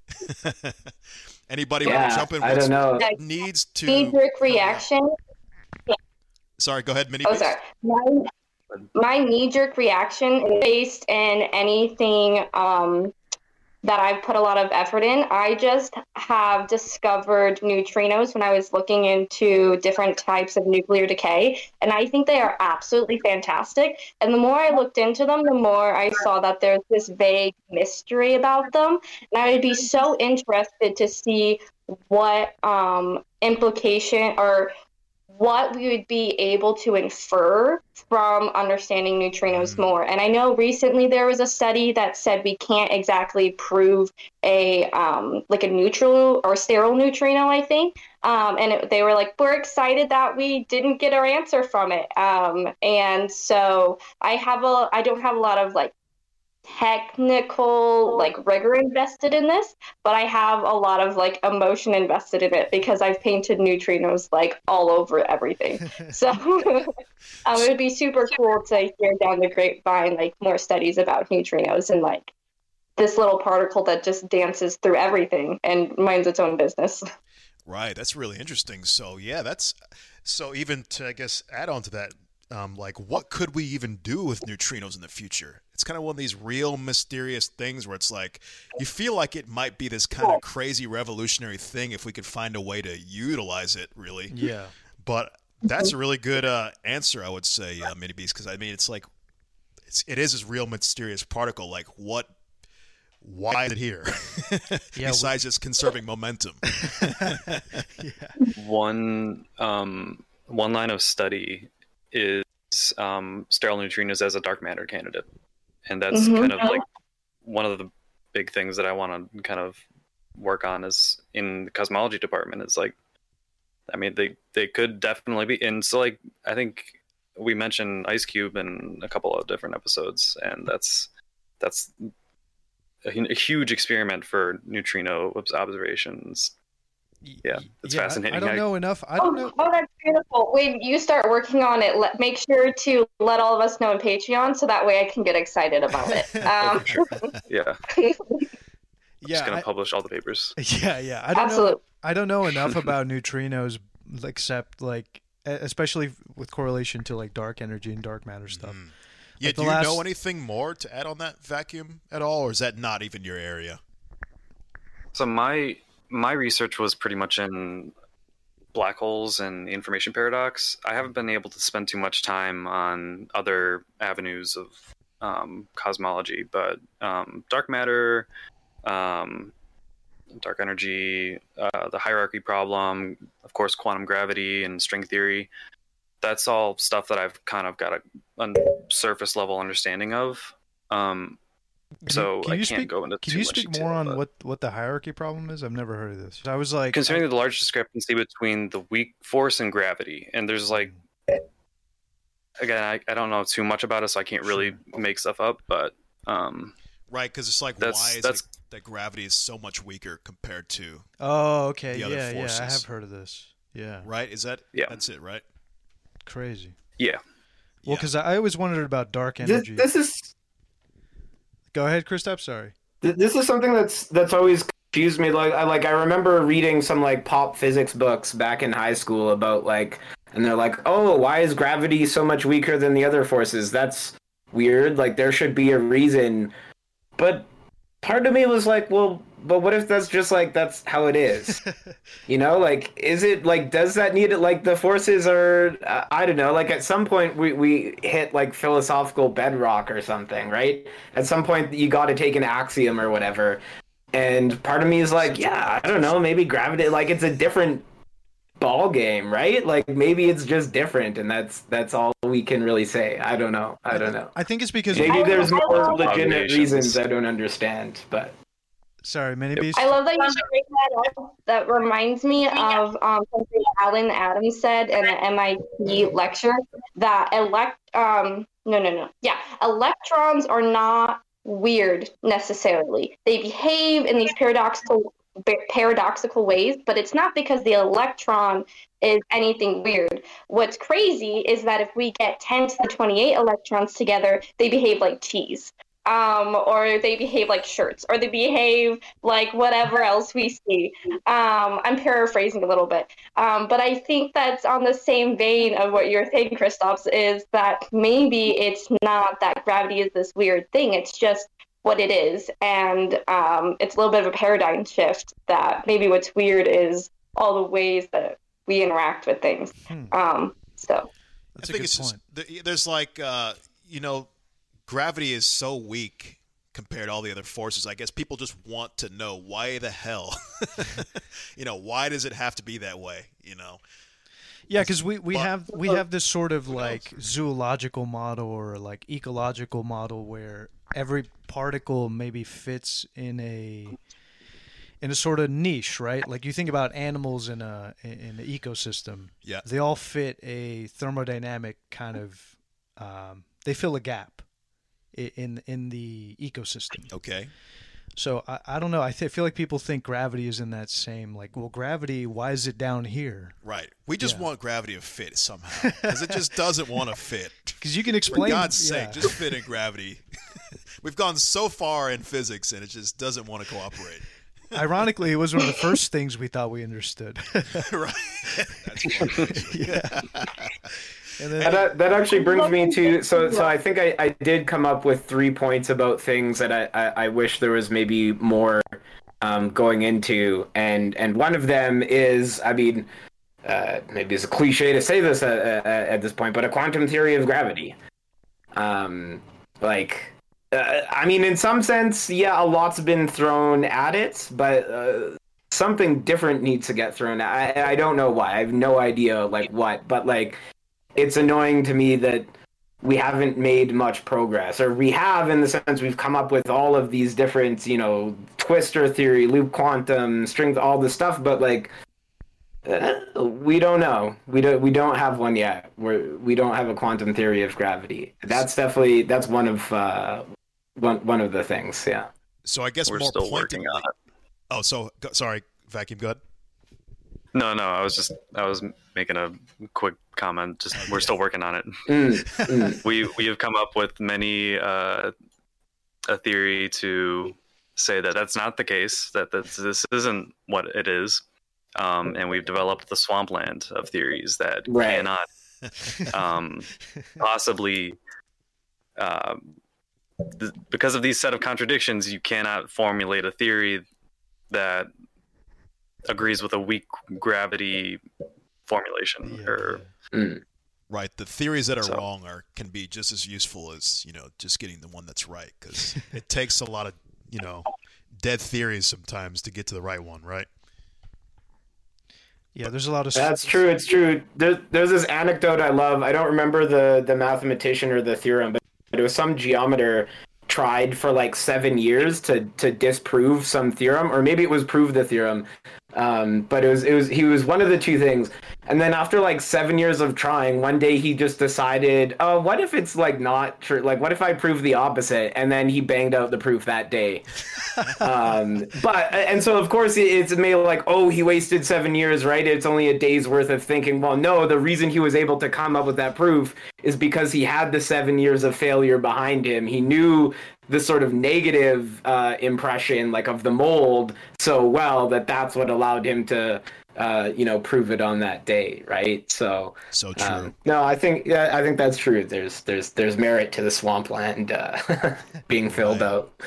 Anybody want Yeah, to jump in? I What's- don't know. Like, needs to knee-jerk reaction. Sorry, go ahead, Minnie. Oh, sorry. My, my knee-jerk reaction is based in anything um, that I've put a lot of effort in. I just have discovered neutrinos when I was looking into different types of nuclear decay, and I think they are absolutely fantastic. And the more I looked into them, the more I saw that there's this vague mystery about them. And I would be so interested to see what um, implication or what we would be able to infer from understanding neutrinos more. And I know recently there was a study that said we can't exactly prove a um, like a neutral or sterile neutrino, I think. Um, and it, they were like, we're excited that we didn't get our answer from it. Um, and so I have a, I don't have a lot of like technical like rigor invested in this, but I have a lot of like emotion invested in it because I've painted neutrinos like all over everything. So um, it would be super cool to hear down the grapevine like more studies about neutrinos and like this little particle that just dances through everything and minds its own business. Right, that's really interesting. So yeah, that's so even to I guess add on to that, um, like what could we even do with neutrinos in the future? It's kind of one of these real mysterious things where it's like you feel like it might be this kind of crazy revolutionary thing if we could find a way to utilize it, really. Yeah. But that's a really good uh, answer, I would say, uh, Mini Beast, because I mean, it's like it's it is this real mysterious particle. Like what? Why is it here? Yeah, Besides just conserving momentum. One um, one line of study is um, sterile neutrinos as a dark matter candidate, and that's Mhm. kind of like one of the big things that I want to kind of work on is in the cosmology department. Is like, I mean, they they could definitely be, and so like I think we mentioned Ice Cube in a couple of different episodes, and that's that's a, a huge experiment for neutrino observations. Yeah, it's yeah, fascinating. I, I don't I- know enough. I don't Oh, know. oh, that's beautiful. When you start working on it, let, make sure to let all of us know on Patreon so that way I can get excited about it. Um, Yeah, Yeah, just gonna I- publish all the papers. yeah, yeah. I don't know. Absolutely. I don't know enough about neutrinos, except like, e- especially with correlation to like dark energy and dark matter stuff. Mm. Yeah, Like the do you last- know anything more to add on that vacuum at all, or is that not even your area? So my my research was pretty much in black holes and the information paradox. I haven't been able to spend too much time on other avenues of um, cosmology, but um, dark matter, um, dark energy, uh, the hierarchy problem, of course, quantum gravity and string theory. That's all stuff that I've kind of got a, a surface level understanding of. Um, so Can I you can't speak- go into Can too you much speak detail, more on but- what what the hierarchy problem is? I've never heard of this. I was like, considering the large discrepancy between the weak force and gravity, and there's like, again, I, I don't know too much about it, so I can't really make stuff up, but um, Right, because it's like, That's- why is that's- it that gravity is so much weaker compared to, oh, okay, the other yeah, yeah, I forces. have heard of this. Yeah, right? Is that, Yeah. that's it, right? crazy. yeah. Well, Yeah. because I always wondered about dark This, energy. this is Go ahead, Christoph. Sorry. th- this is something that's that's always confused me. Like I like I remember reading some like pop physics books back in high school about like, and they're like, oh, why is gravity so much weaker than the other forces? That's weird. Like there should be a reason. But part of me was like, well, but what if that's just like that's how it is? You know, like is it like does that need it? Like the forces are uh, I don't know. Like at some point we we hit like philosophical bedrock or something, right? At some point you got to take an axiom or whatever. And part of me is like, yeah, I don't know, maybe gravity like it's a different ball game, right? Like maybe it's just different, and that's that's all we can really say. I don't know. I don't know. I think it's because Maybe I- there's I more love- legitimate Observations. reasons I don't understand, but sorry, mini Yep. beast. I love that you bring that up. That reminds me of um, something Alan Adams said in an M I T lecture that elect um no no no yeah electrons are not weird necessarily. They behave in these paradoxical paradoxical ways, but it's not because the electron is anything weird. What's crazy is that if we get ten to the twenty-eight electrons together, they behave like teas. Um, or they behave like shirts, or they behave like whatever else we see. Um, I'm paraphrasing a little bit. Um, but I think that's on the same vein of what you're saying, Christophs, is that maybe it's not that gravity is this weird thing. It's just what it is. And um, it's a little bit of a paradigm shift that maybe what's weird is all the ways that we interact with things. Hmm. Um, so. That's I a think good it's point. just th- there's like uh, you know, gravity is so weak compared to all the other forces. I guess people just want to know why the hell, you know, why does it have to be that way? You know, Yeah, because we, we But- have we have this sort of like zoological model or like ecological model where every particle maybe fits in a in a sort of niche, right? Like you think about animals in a in an ecosystem. Yeah. They all fit a thermodynamic kind of um, they fill a gap i- in in the ecosystem. okay, So I, I don't know. I, th- I feel like people think gravity is in that same like, well, gravity. Why is it down here? right. We just Yeah. want gravity to fit somehow because it just doesn't want to fit. Because you can For explain. God's yeah. sake, just fit in gravity. We've gone so far in physics and it just doesn't want to cooperate. Ironically, it was one of the first things we thought we understood. Right. That's funny. yeah. And then, And that, that actually brings me to so so I think I, I did come up with three points about things that I, I, I wish there was maybe more um, going into, and and one of them is I mean uh, maybe it's a cliche to say this at, at, at this point, but a quantum theory of gravity. Um, like uh, I mean, in some sense, yeah, a lot's been thrown at it, but uh, something different needs to get thrown at. I, I don't know why. I have no idea like what, but like. It's annoying to me that we haven't made much progress, or we have in the sense we've come up with all of these different, you know, twistor theory, loop quantum, strings, all this stuff, but like Uh, we don't know. We don't. We don't have one yet. We're we don't have a quantum theory of gravity. That's definitely that's one of uh, one one of the things. Yeah. So I guess We're more still pointedly. working on it. Oh, so go, sorry, vacuum. Go ahead. No, no, I was just I was making a quick comment. Just we're still working on it. Mm, mm. We we have come up with many uh, a theory to say that that's not the case. That that's, this isn't what it is. Um, and we've developed the swampland of theories that Right. cannot um, possibly, uh, th- because of these set of contradictions, you cannot formulate a theory that agrees with a weak gravity formulation. Yeah, or Mm. Right. The theories that are So- wrong are can be just as useful as, you know, just getting the one that's right, because it takes a lot of, you know, dead theories sometimes to get to the right one, right? Yeah, there's a lot of That's true. It's true. There's there's this anecdote I love. I don't remember the the mathematician or the theorem, but it was some geometer tried for like seven years to to disprove some theorem, or maybe it was prove the theorem. Um, but it was it was he was one of the two things. And then after like seven years of trying, one day he just decided, oh, what if it's like not true? Like, what if I prove the opposite? And then he banged out the proof that day. um, but and so of course it's made like, oh, he wasted seven years, right? It's only a day's worth of thinking. Well, no, the reason he was able to come up with that proof is because he had the seven years of failure behind him. He knew the sort of negative uh, impression, like of the mold, so well that that's what allowed him to, uh, you know, prove it on that day, right? So, So true. um, no, I think yeah, I think that's true. There's there's there's merit to the swampland uh, being filled Right. out.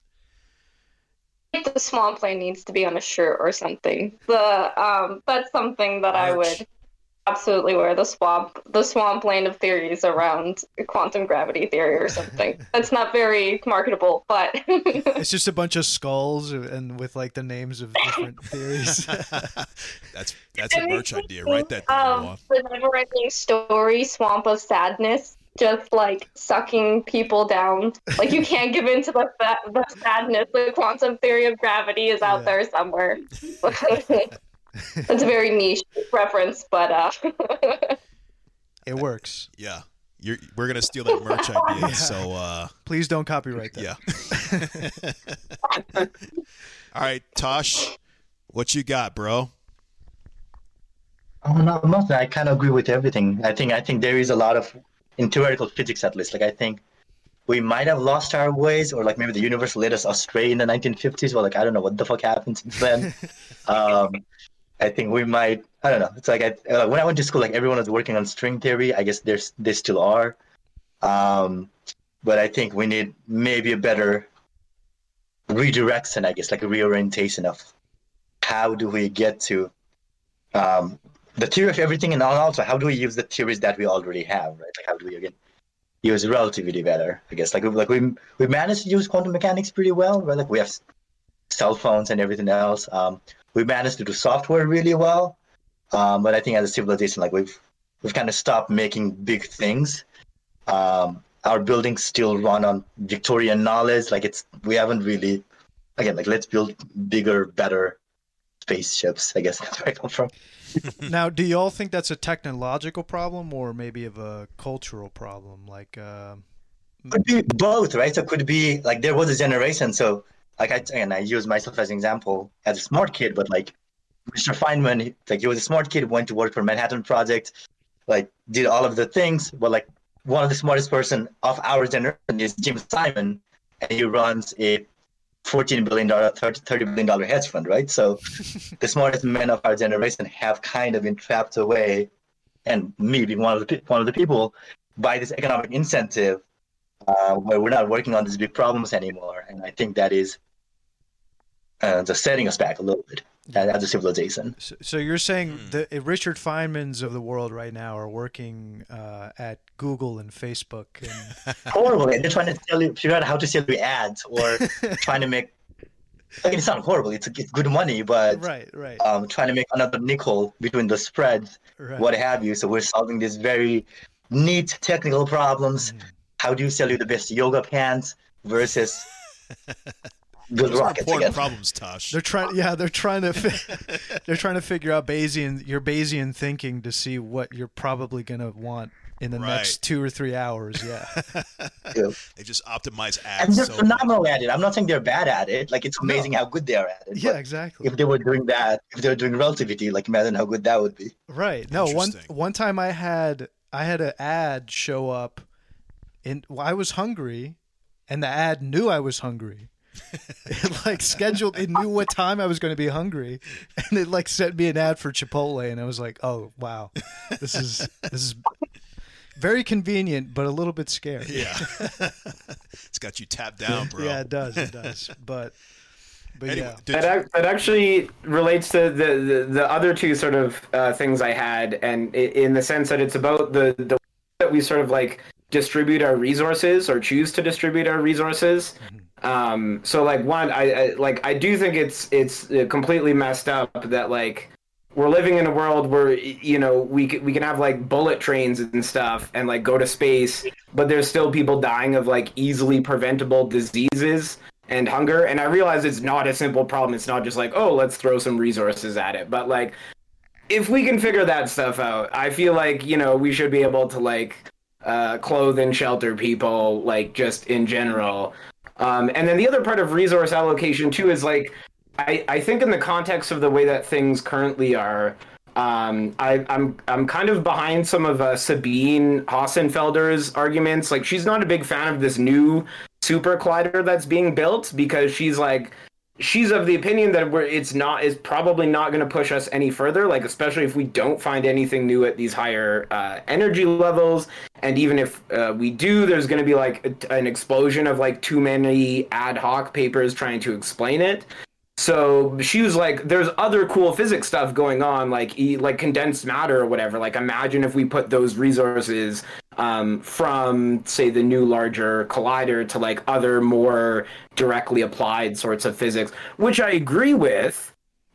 I think the swampland needs to be on a shirt or something. The um, that's something that I Merch. would absolutely wear. The swamp, the swampland of theories around quantum gravity theory or something. That's not very marketable, but It's just a bunch of skulls and with like the names of different theories. that's that's a It merch makes me idea. Write that think down. of Noah. the never-ending story, Swamp of Sadness, just like sucking people down. Like you can't give in to the fa- the sadness. The quantum theory of gravity is out Yeah. there somewhere. It's a very niche reference, but uh, It works. Yeah. You're, we're gonna steal that merch idea. Yeah. So uh, Please don't copyright that. yeah. All right, Tosh, what you got, bro? Oh, no, mostly I kind of agree with everything. I think I think there is a lot of, in theoretical physics at least, like I think we might have lost our ways, or like maybe the universe led us astray in the nineteen fifties. Well, like I don't know what the fuck happened since then. um, I think we might. I don't know. It's like I, uh, when I went to school, like everyone was working on string theory. I guess there's they still are, um, but I think we need maybe a better redirection. I guess like a reorientation of how do we get to um, the theory of everything, and also how do we use the theories that we already have, right? Like how do we again use relativity better? I guess like we like we we managed to use quantum mechanics pretty well, right? Like we have cell phones and everything else. Um, we managed to do software really well, um, but I think as a civilization, like we've we've kind of stopped making big things. Um, our buildings still run on Victorian knowledge. Like it's we haven't really again like let's build bigger, better spaceships. I guess that's where I come from. Now, do you all think that's a technological problem or maybe of a cultural problem? Like, uh, Could be both, right? So it could be like there was a generation. So like I and I use myself as an example as a smart kid, but like Mister Feynman, he- like he was a smart kid, went to work for Manhattan Project, like did all of the things. But like one of the smartest person of our generation is Jim Simon, and he runs a fourteen billion dollar, thirty billion dollar hedge fund, right? So the smartest men of our generation have kind of been trapped away, and me being one of the pe- one of the people, by this economic incentive. Uh, where we're not working on these big problems anymore, and I think that is uh, just setting us back a little bit as, as a civilization. so, so you're saying the uh, Richard Feynmans of the world right now are working uh, at Google and Facebook, and Horrible. They're trying to tell you, figure out how to sell you ads, or trying to make. I mean, it's not horrible. It's, it's good money, but right, right, um, trying to make another nickel between the spreads, right. what have you. So we're solving these very neat technical problems. Mhm. How do you sell you the best yoga pants versus build Those are rockets important again. problems, Tosh. They're trying, yeah, they're trying to, fi- they're trying to figure out Bayesian, your Bayesian thinking to see what you're probably gonna want in the Right. next two or three hours. Yeah, Yeah. They just optimize And ads. they're so phenomenal at it. I'm not saying they're bad at it. Like, it's amazing how good they are at it. yeah, But exactly. if they were doing that, if they were doing relativity, like, imagine how good that would be. Right. No, one Interesting. one time I had I had an ad show up, in well, I was hungry, and the ad knew I was hungry. It like scheduled. It knew what time I was going to be hungry, and it like sent me an ad for Chipotle, and I was like, "Oh wow, this is this is very convenient, but a little bit scary." Yeah. It's got you tapped down, bro. Yeah, it does. It does. But but Anyway, yeah, did That, you- ac- that actually relates to the, the, the other two sort of uh, things I had, and i- in the sense that it's about the, the way that we sort of like distribute our resources or choose to distribute our resources. Um, so like one, I, I like I do think it's it's uh, completely messed up that like we're living in a world where y- you know we c- we can have like bullet trains and stuff and like go to space, but there's still people dying of like easily preventable diseases and hunger. And I realize it's not a simple problem. It's not just like, oh, let's throw some resources at it. But like, if we can figure that stuff out, I feel like, you know, we should be able to like uh, clothe and shelter people, like just in general. Um, and then the other part of resource allocation too is like, I, I think in the context of the way that things currently are, um, I, I'm I'm kind of behind some of uh, Sabine Hossenfelder's arguments. Like, she's not a big fan of this new super collider that's being built because she's like, she's of the opinion that we're it's not is probably not going to push us any further. Like, especially if we don't find anything new at these higher uh, energy levels, and even if uh, we do, there's going to be like a, an explosion of like too many ad hoc papers trying to explain it. So she was like, there's other cool physics stuff going on, like e- like condensed matter or whatever. Like, imagine if we put those resources um, from, say, the new larger collider to like other more directly applied sorts of physics, which I agree with.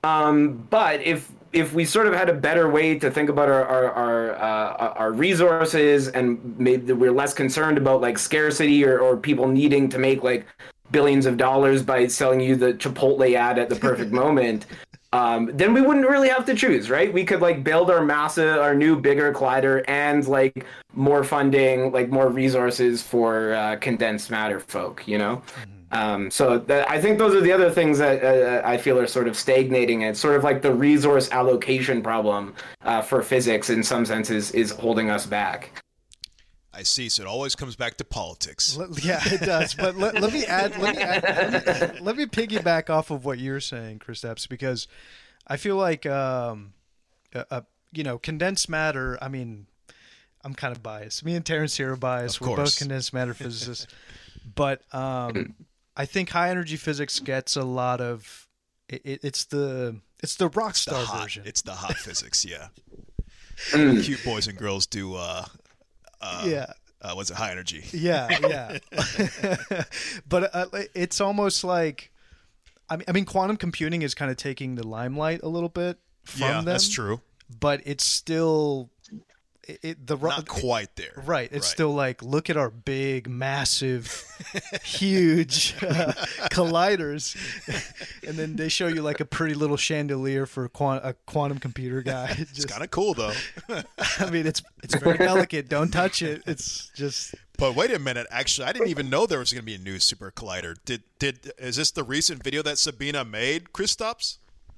Um, but if if we sort of had a better way to think about our our our, uh, our resources, and maybe we're less concerned about like scarcity or, or people needing to make like billions of dollars by selling you the Chipotle ad at the perfect moment, um, then we wouldn't really have to choose, right? We could like build our massive, our new bigger collider and like more funding, like more resources for uh, condensed matter folk, you know? Um, so that, I think those are the other things that uh, I feel are sort of stagnating. It's sort of like the resource allocation problem uh, for physics in some senses is holding us back. I see. So it always comes back to politics. Let- yeah, it does. But let, let me add, let me add, let me, let me piggyback off of what you're saying, Kristaps, because I feel like, um, uh, uh, you know, condensed matter. I mean, I'm kind of biased. Me and Terrence here are biased. Of We're course. both condensed matter physicists, but um, I think high energy physics gets a lot of. It, it, it's the it's the rock The star hot, version. it's the hot physics, yeah. Mm. Cute boys and girls do. Uh, uh, yeah. Uh, what's it? High energy. Yeah, yeah. But uh, it's almost like, I mean, I mean, quantum computing is kind of taking the limelight a little bit from Yeah, them. that's true. But it's still, it, it the ro- Not quite there. right. It's still like, look at our big, massive, huge uh, colliders, and then they show you like a pretty little chandelier for a, quant- a quantum computer guy. It's Just, kind of cool though. I mean, it's it's very delicate. Don't touch it. It's just. But wait a minute. Actually, I didn't even know there was going to be a new super collider. Did did is this the recent video that Sabina made, Kristaps?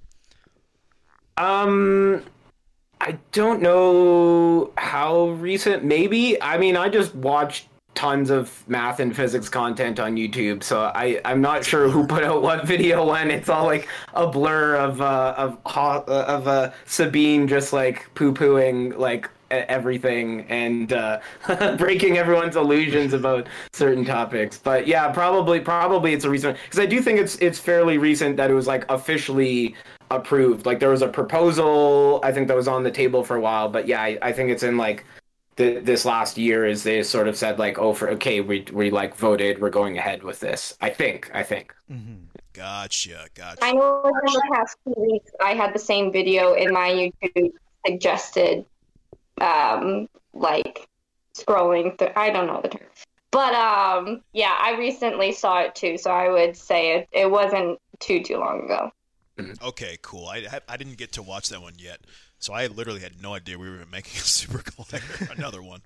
Um, I don't know how recent. Maybe. I mean, I just watched tons of math and physics content on YouTube, so I I'm not sure who put out what video when. It's all like a blur of uh, of ho- uh, of uh, Sabine just like poo pooing like e- everything and uh, breaking everyone's illusions about certain topics. But yeah, probably probably it's a recent, because I do think it's it's fairly recent that it was like officially approved. Like there was a proposal, I think, that was on the table for a while, but yeah, I, I think it's in like the, this last year is they sort of said like, oh, for okay, we we like voted, we're going ahead with this. I think, I think. Mm-hmm. Gotcha, gotcha. I know in the past few weeks I had the same video in my YouTube suggested, um, like scrolling through. I don't know the term, But um, yeah, I recently saw it too, so I would say it, it wasn't too too long ago. Okay, cool. I I didn't get to watch that one yet, so I literally had no idea we were making a super collector, another one.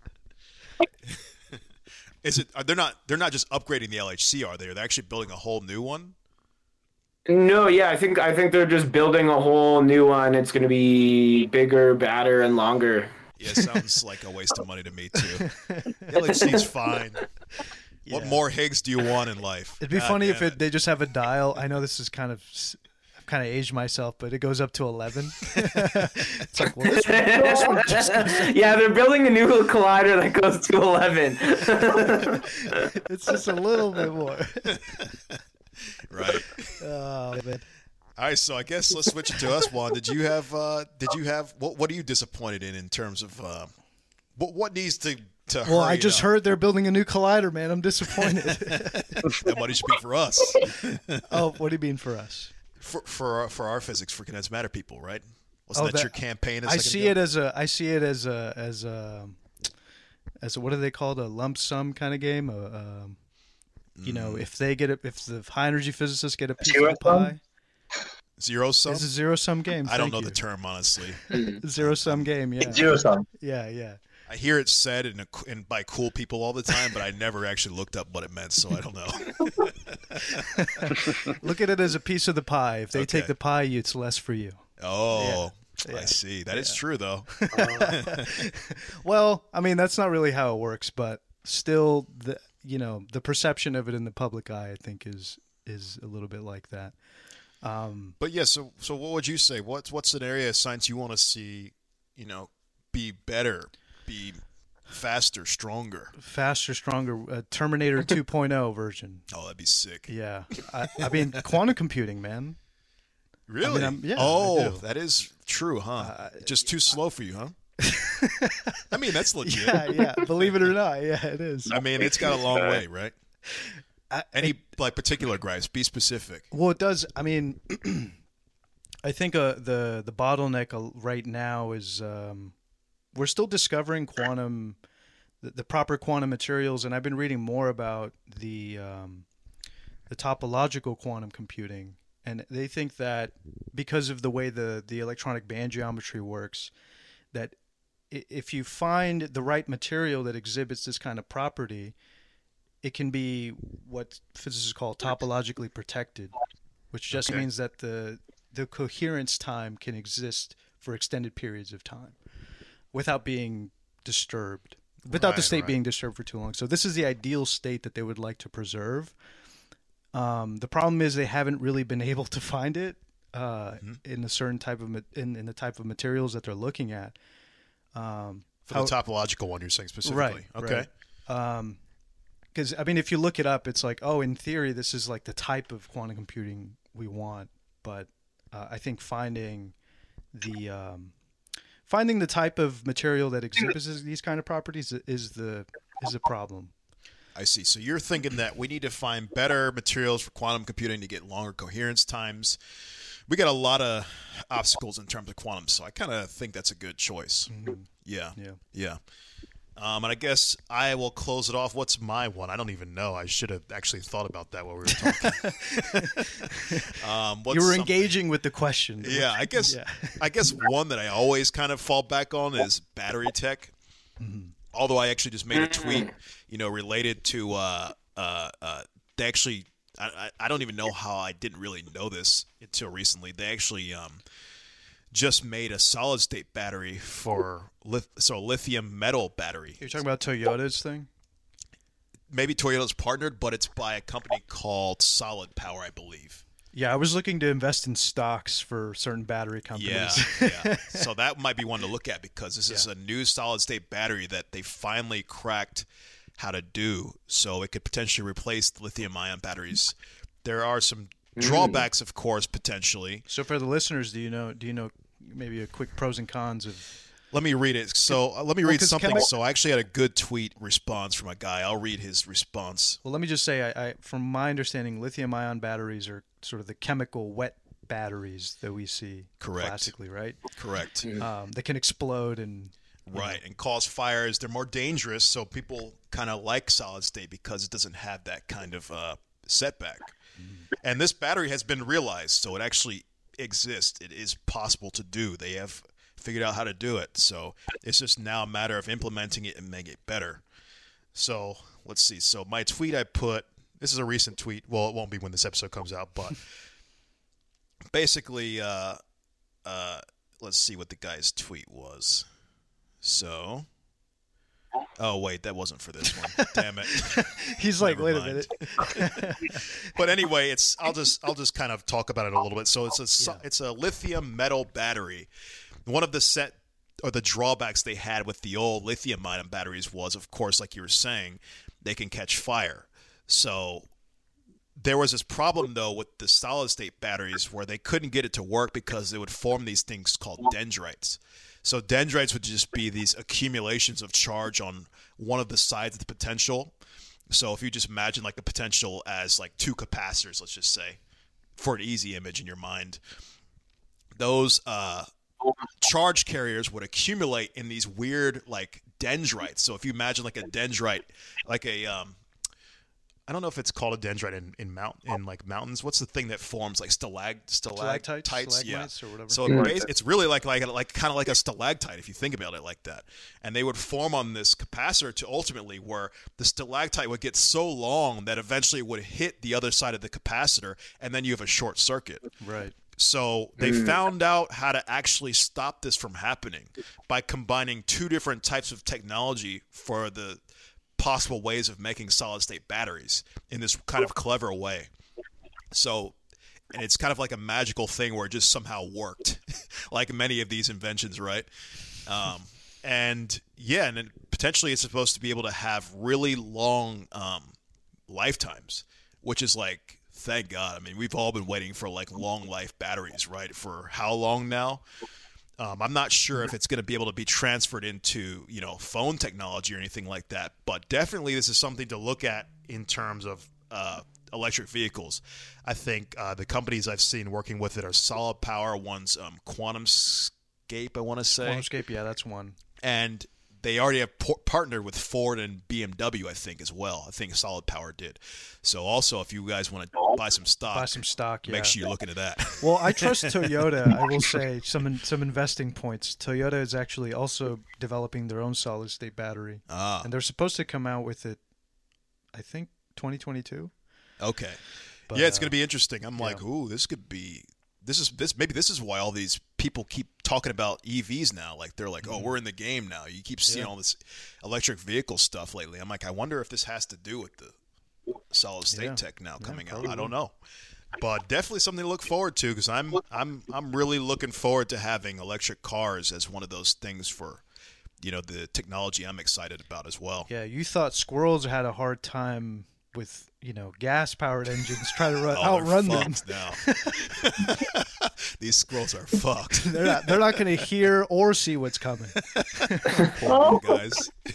Is it? Are they're not? They're not just upgrading the L H C, are they? They're actually building a whole new one. No, yeah, I think I think they're just building a whole new one. It's going to be bigger, badder, and longer. Yeah, sounds like a waste of money to me too. L H C's fine. Yeah. What more Higgs do you want in life? It'd be God funny if it. it, they just have a dial. I know this is kind of, I've kind of aged myself, but it goes up to eleven. It's like, well, this one, this one just goes Yeah, they're building a new collider that goes to eleven. It's just a little bit more. Right. Oh man. All right, so I guess let's switch it to us, Juan. Did you have? Uh, did you have? What What are you disappointed in in terms of? Uh, what What needs to to? Well, I hurry just up? heard they're building a new collider, man. I'm disappointed. That might speak for us. Oh, what do you mean for us? For for for our physics for condensed matter people, right? Wasn't Oh, that, that- your campaign? A I second see ago? it as a. I see it as a as a as a, what do they call it? A lump sum kind of game. A, um, you know, Mm. if they get it, if the high energy physicists get a piece Zero of the pie, Zero sum. it's a zero sum game. I don't Thank know you. the term honestly. Zero sum game. Yeah. Zero sum. Yeah. Yeah. I hear it said in, a, in by cool people all the time, but I never actually looked up what it meant, so I don't know. Look at it as a piece of the pie. If they take Okay. the pie, it's less for you. Oh, Yeah. I see. That is true, though. Well, I mean, that's not really how it works, but still, the you know the perception of it in the public eye, I think, is is a little bit like that. Um, But yeah, so so what would you say? What's what's an area of science you want to see, you know, be better, be faster, stronger? faster, stronger, uh, Terminator two point oh version. Oh, that'd be sick. Yeah, I, I mean, quantum computing, man. Really? I'm- yeah, I oh, do. that is true, huh? Uh, Just too slow for you, huh? I mean, that's legit. Yeah, yeah. Believe it or not, yeah, it is. I mean, it's got a long way, right? I- Any like particular gripes? Be specific. Well, it does. I mean, I think uh, the the bottleneck uh, right now is um, we're still discovering quantum, the, the proper quantum materials, and I've been reading more about the um, the topological quantum computing, and they think that because of the way the the electronic band geometry works, that i- if you find the right material that exhibits this kind of property, it can be what physicists call topologically protected, which just Okay. means that the the coherence time can exist for extended periods of time without being disturbed, without the Right, state right. being disturbed for too long. So this is the ideal state that they would like to preserve. Um, the problem is they haven't really been able to find it uh, Mm-hmm. in a certain type of ma- in, in the type of materials that they're looking at. Um, For how- the topological one, you're saying specifically. Right. Okay. Right. Um, because I mean, if you look it up, it's like, oh, in theory, this is like the type of quantum computing we want. But uh, I think finding the um, finding the type of material that exhibits these kind of properties is the is a problem. I see. So you're thinking that we need to find better materials for quantum computing to get longer coherence times. We got a lot of obstacles in terms of quantum, so I kind of think that's a good choice. Yeah. Yeah. Yeah. Um, and I guess I will close it off. What's my one? I don't even know. I should have actually thought about that while we were talking. um, what's You were some- engaging with the question. Yeah, I guess. Yeah. I guess one that I always kind of fall back on is battery tech. Although I actually just made a tweet, you know, related to uh, uh, uh, they actually. I, I I don't even know how I didn't really know this until recently. They actually um, just made a solid state battery for lith- so lithium metal battery. You're talking about Toyota's thing? Maybe Toyota's partnered, but it's by a company called Solid Power, I believe. Yeah, I was looking to invest in stocks for certain battery Yeah, companies. yeah. So that might be one to look at because this is Yeah. a new solid state battery that they finally cracked how to do. So it could potentially replace lithium ion batteries. There are some drawbacks, of course, potentially. So for the listeners, do you know do you know maybe a quick pros and cons of Let me read it. So uh, let me Well, read 'cause something. chemi- So I actually had a good tweet response from a guy. I'll read his response. Well, let me just say, I, I from my understanding, lithium-ion batteries are sort of the chemical wet batteries that we see Correct. classically, right? Correct. Um, that can explode and Right, and cause fires. They're more dangerous, so people kind of like solid state because it doesn't have that kind of uh, setback. Mm. And this battery has been realized, so it actually exists. It is possible to do. They have figured out how to do it, so it's just now a matter of implementing it and making it better. So let's see. So my tweet I put, this is a recent tweet. Well, it won't be when this episode comes out, but basically, uh, uh, let's see what the guy's tweet was. So, oh wait, that wasn't for this one. Damn it. He's like, Never wait mind. a minute. But anyway, it's I'll just I'll just kind of talk about it a little bit. So it's a Yeah. it's a lithium metal battery. One of the set or the drawbacks they had with the old lithium ion batteries was, of course, like you were saying, they can catch fire. So there was this problem though with the solid state batteries where they couldn't get it to work because they would form these things called dendrites. So dendrites would just be these accumulations of charge on one of the sides of the potential. So if you just imagine like the potential as like two capacitors, let's just say, for an easy image in your mind, those uh, charge carriers would accumulate in these weird like dendrites. So if you imagine like a dendrite, like a um, I don't know if it's called a dendrite in in mount in like mountains. What's the thing that forms like stalag Stalactites, stalactites? Yeah. stalagmites, or whatever. So it bas- it's really like like like kind of like a stalactite if you think about it like that. And they would form on this capacitor to ultimately where the stalactite would get so long that eventually it would hit the other side of the capacitor, and then you have a short circuit. Right. So they found out how to actually stop this from happening by combining two different types of technology for the possible ways of making solid state batteries in this kind of clever way. So, and it's kind of like a magical thing where it just somehow worked, like many of these inventions, right? Um, and yeah, and then potentially it's supposed to be able to have really long um, lifetimes, which is like, thank God. I mean, we've all been waiting for like long life batteries, right? For how long now? Um, I'm not sure if it's going to be able to be transferred into, you know, phone technology or anything like that, but definitely this is something to look at in terms of uh, electric vehicles. I think uh, the companies I've seen working with it are Solid Power. One's um, QuantumScape, I want to say. QuantumScape, yeah, that's one. And they already have por- partnered with Ford and B M W, I think, as well. I think Solid Power did. So also, if you guys want to buy some stock, Buy some stock, yeah. make sure you look into that. Well, I trust Toyota. I will say some some investing points. Toyota is actually also developing their own solid state battery, Ah, and they're supposed to come out with it, I think, twenty twenty-two. okay. But, Yeah, it's uh, going to be interesting. I'm like, ooh, this could be. This is this maybe this is why all these people keep talking about E Vs now. Like they're like, oh, we're in the game now. You keep seeing Yeah. all this electric vehicle stuff lately. I'm like, I wonder if this has to do with the solid state Yeah. tech now Yeah, coming out. probably. I don't know, but definitely something to look forward to because I'm I'm I'm really looking forward to having electric cars as one of those things for, you know, the technology I'm excited about as well. Yeah, you thought squirrels had a hard time with, you know, gas-powered engines try to run, Oh, they're outrun them. fucked now. These squirrels are fucked. They're not. They're not going to hear or see what's coming. Poor guys.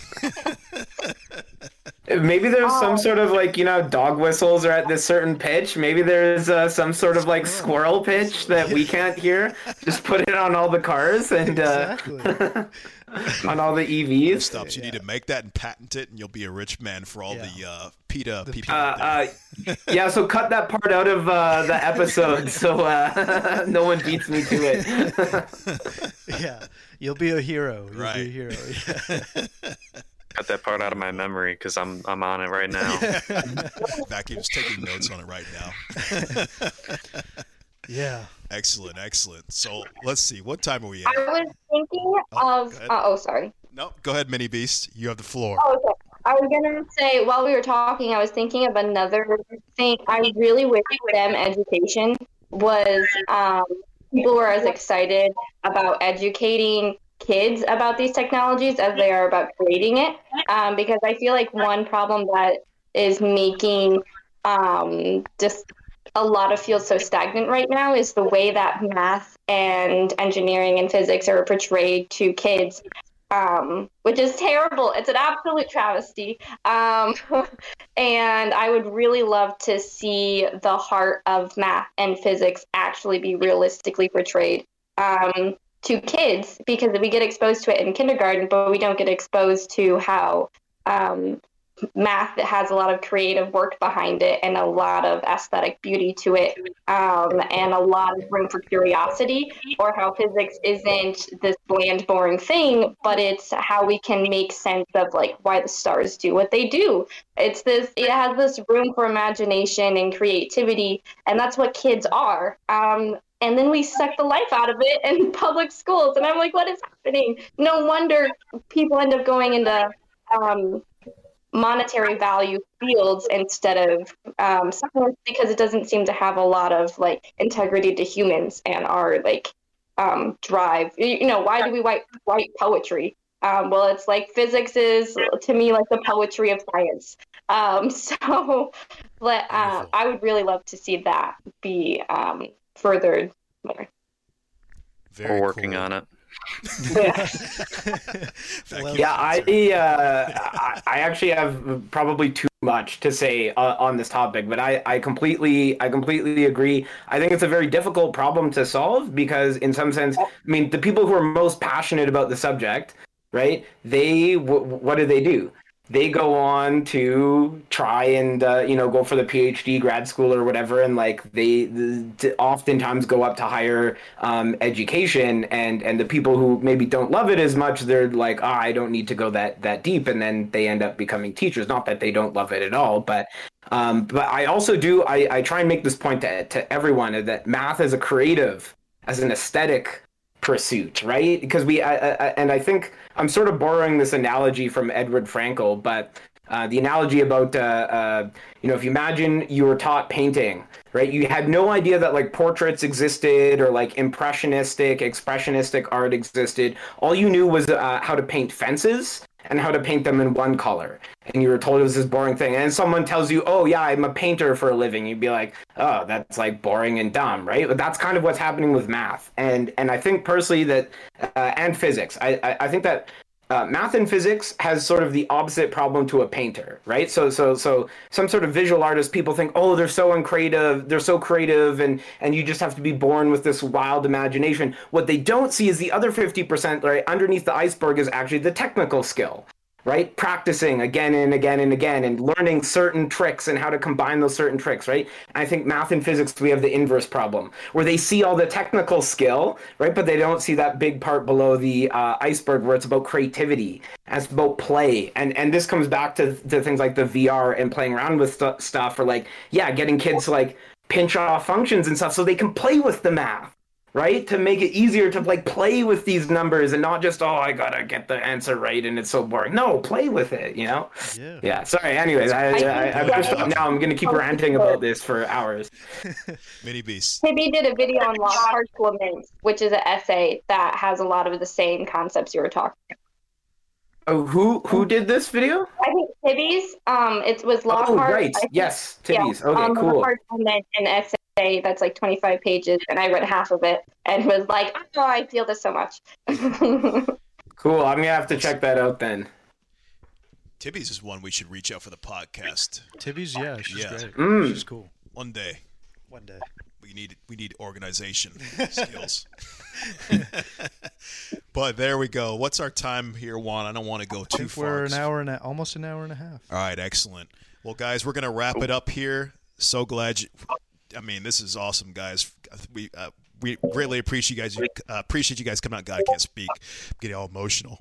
Maybe there's some sort of like, you know, dog whistles are at this certain pitch. Maybe there's uh, some sort of like squirrel pitch that we can't hear. Just put it on all the cars and uh, Exactly. on all the E Vs. Stops. You need to make that and patent it, and you'll be a rich man for all Yeah. the uh, PETA people. Uh, out there. uh, yeah, so cut that part out of uh, the episode so uh, no one beats me to it. Yeah, you'll be a hero. You'll Right. be a hero. Yeah. Cut that part out of my memory because I'm I'm on it right now. Vacuum's taking notes on it right now. Yeah. Excellent, excellent. So let's see. What time are we I at? was thinking Oh, of. go ahead. Uh, oh, sorry. No, go ahead, Mini Beast. You have the floor. Oh, okay. I was gonna say while we were talking, I was thinking of another thing. I really wish STEM education was um, people were as excited about educating kids about these technologies as they are about creating it. Um, because I feel like one problem that is making um, just a lot of fields so stagnant right now is the way that math and engineering and physics are portrayed to kids. Um, which is terrible. It's an absolute travesty. Um, and I would really love to see the heart of math and physics actually be realistically portrayed. Um, to kids because we get exposed to it in kindergarten, but we don't get exposed to how um, math that has a lot of creative work behind it and a lot of aesthetic beauty to it, um, and a lot of room for curiosity, or how physics isn't this bland, boring thing, but it's how we can make sense of like why the stars do what they do. It's this, it has this room for imagination and creativity, and that's what kids are. Um, and then we suck the life out of it in public schools, and I'm like, what is happening? No wonder people end up going into um, monetary value fields instead of um, science, because it doesn't seem to have a lot of like integrity to humans and our like um, drive. You know, why do we write, write poetry? Um, well, it's like physics is to me like the poetry of science. Um, so, but uh, I would really love to see that be um, furthered more. We're working cool. on it. yeah, yeah I, uh, I I actually have probably too much to say uh, on this topic, but I, I completely I completely agree. I think it's a very difficult problem to solve because, in some sense, I mean, the people who are most passionate about the subject, right? They w- what do they do? They go on to try and, uh, you know, go for the PhD, grad school or whatever. And like they, they oftentimes go up to higher um, education. And, and the people who maybe don't love it as much, they're like, oh, I don't need to go that, that deep. And then they end up becoming teachers. Not that they don't love it at all. But um, but I also do, I, I try and make this point to, to everyone that math as a creative, as an aesthetic pursuit, right? Because we, I, I, and I think I'm sort of borrowing this analogy from Edward Frankel, but uh, the analogy about, uh, uh, you know, if you imagine you were taught painting, right? You had no idea that like portraits existed or like impressionistic, expressionistic art existed. All you knew was uh, how to paint fences and how to paint them in one color. And you were told it was this boring thing. And someone tells you, oh, yeah, I'm a painter for a living. You'd be like, oh, that's like boring and dumb, right? But that's kind of what's happening with math. And and I think personally that, uh, and physics, I, I, I think that uh, math and physics has sort of the opposite problem to a painter, right? So so so some sort of visual artist, people think, oh, they're so uncreative, they're so creative, and and you just have to be born with this wild imagination. What they don't see is the other fifty percent, right, underneath the iceberg is actually the technical skill, right? Practicing again and again and again and learning certain tricks and how to combine those certain tricks, right? I think math and physics, we have the inverse problem where they see all the technical skill, right? But they don't see that big part below the uh, iceberg where it's about creativity and it's about play. And and this comes back to, to things like the V R and playing around with st- stuff or like, yeah, getting kids to like pinch off functions and stuff so they can play with the math. Right? To make it easier to like play with these numbers and not just, oh, I gotta get the answer right and it's so boring. No, play with it, you know? Yeah. Yeah. Sorry. Anyways, I, I, I, I've got to stop now. I'm gonna keep ranting about this for hours. Mini Beast. Tibby did a video on Lockhart Clements, which is an essay that has a lot of the same concepts you were talking about. Oh, who who did this video? I think Tibby's. Um, it was Lockhart. Oh, right. Think, yes, Tibby's. Yeah, okay, um, cool. Lockhart Clements, an essay that's like twenty-five pages, and I read half of it and was like, oh, I feel this so much. Cool. I'm gonna have to check that out then. Tibby's is one we should reach out for the podcast. Tibby's, yeah, she's yeah. great. Mm. She's cool. One day. One day. We need we need organization skills. But there we go. What's our time here, Juan? I don't want to go too far. We're an hour and a, almost an hour and a half. All right, excellent. Well, guys, we're gonna wrap it up here. So glad you. I mean, this is awesome, guys. We uh, we greatly appreciate you guys. Uh, appreciate you guys coming out. God, I can't speak. I'm getting all emotional.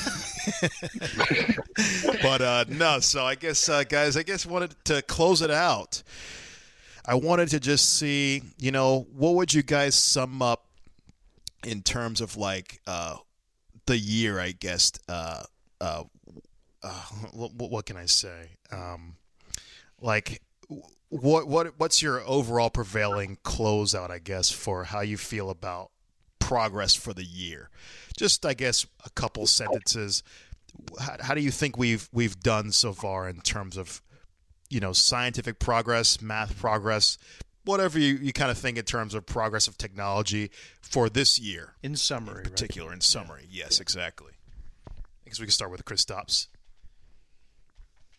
But uh, no, so I guess, uh, guys, I guess wanted to close it out. I wanted to just see, you know, what would you guys sum up in terms of like uh, the year? I guess. Uh, uh, uh, what, what can I say? Um, like. What what what's your overall prevailing closeout, I guess, for how you feel about progress for the year? Just, I guess, a couple sentences. How, how do you think we've we've done so far in terms of, you know, scientific progress, math progress, whatever you, you kind of think in terms of progress of technology for this year? In summary, in particular, right? in summary, yeah. Yes, exactly. I guess we can start with Kristaps.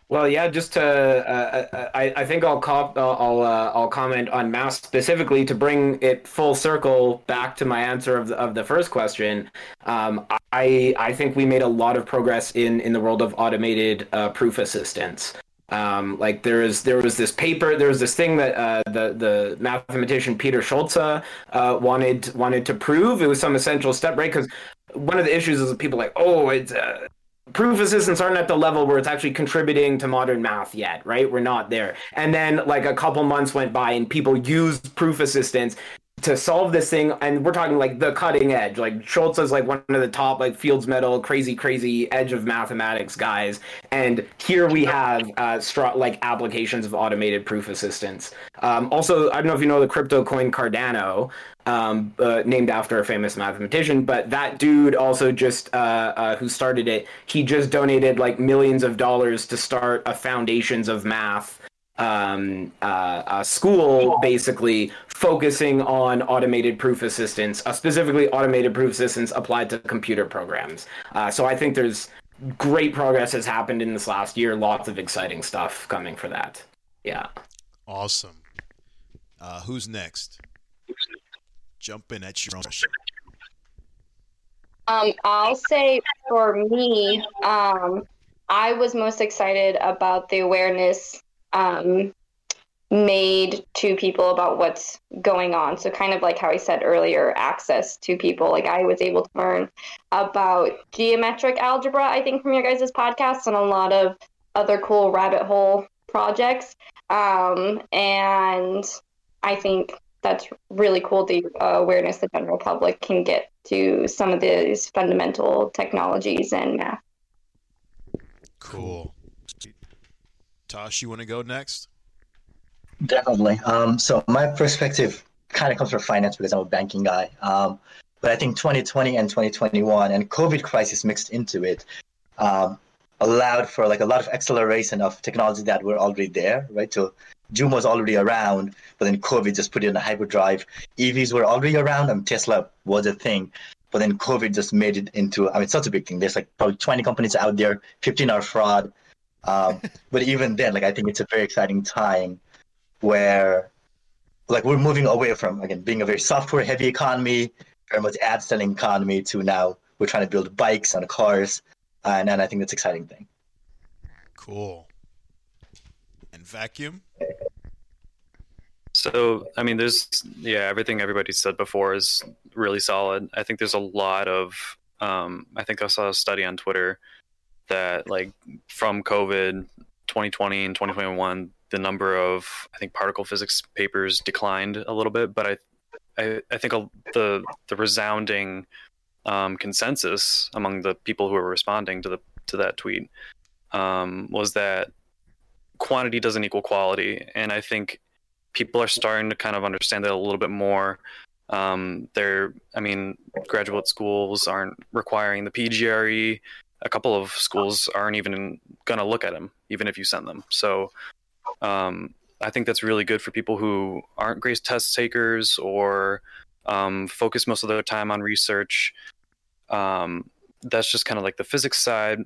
Well, yeah, just to, uh, I, I think I'll cop, I'll, uh, I'll comment on math specifically to bring it full circle back to my answer of the, of the first question. Um, I, I think we made a lot of progress in, in the world of automated uh, proof assistance. Um, like there is, there was this paper, there was this thing that uh, the the mathematician Peter Schulze uh, wanted wanted to prove. It was some essential step, right? Because one of the issues is that people are like, oh, it's uh, proof assistants aren't at the level where it's actually contributing to modern math yet, right? We're not there. And then like a couple months went by and people used proof assistants to solve this thing, and we're talking like the cutting edge. Like Schultz is like one of the top like Fields Medal, crazy, crazy edge of mathematics guys. And here we have uh, str- like applications of automated proof assistance. Um, also, I don't know if you know the crypto coin Cardano, um, uh, named after a famous mathematician, but that dude also just uh, uh, who started it, he just donated like millions of dollars to start a foundations of math um, uh, a school, basically focusing on automated proof assistance, uh, specifically automated proof assistance applied to computer programs. Uh, so I think there's great progress has happened in this last year. Lots of exciting stuff coming for that. Yeah. Awesome. Uh, who's next? Jump in at your own question. Um, I'll say for me, um, I was most excited about the awareness um, made to people about what's going on. So kind of like how I said earlier, access to people. Like I was able to learn about geometric algebra, I think, from your guys' podcast and a lot of other cool rabbit hole projects. Um, and I think that's really cool, the uh, awareness the general public can get to some of these fundamental technologies and math. Cool. Tosh, you want to go next? Definitely. Um, so my perspective kind of comes from finance because I'm a banking guy. Um, but I think twenty twenty and twenty twenty-one and COVID crisis mixed into it um, allowed for like a lot of acceleration of technology that were already there, right? So Zoom was already around, but then COVID just put it in a hyperdrive. E Vs were already around, and Tesla was a thing. But then COVID just made it into, I mean, it's such a big thing. There's like probably twenty companies out there, fifteen are fraud. Um, but even then, like, I think it's a very exciting time where, like, we're moving away from, again, being a very software-heavy economy, very much ad-selling economy, to now we're trying to build bikes and cars, and, and I think that's an exciting thing. Cool. And vacuum? So, I mean, there's, yeah, everything everybody said before is really solid. I think there's a lot of, um, I think I saw a study on Twitter that, like, from COVID, twenty twenty and twenty twenty-one, the number of, I think, particle physics papers declined a little bit, but I I, I think the the resounding um, consensus among the people who were responding to the to that tweet um, was that quantity doesn't equal quality, and I think people are starting to kind of understand that a little bit more. Um, they're, I mean, graduate schools aren't requiring the P G R E. A couple of schools aren't even going to look at them, even if you send them. So um, I think that's really good for people who aren't great test takers or um, focus most of their time on research. Um, that's just kind of like the physics side.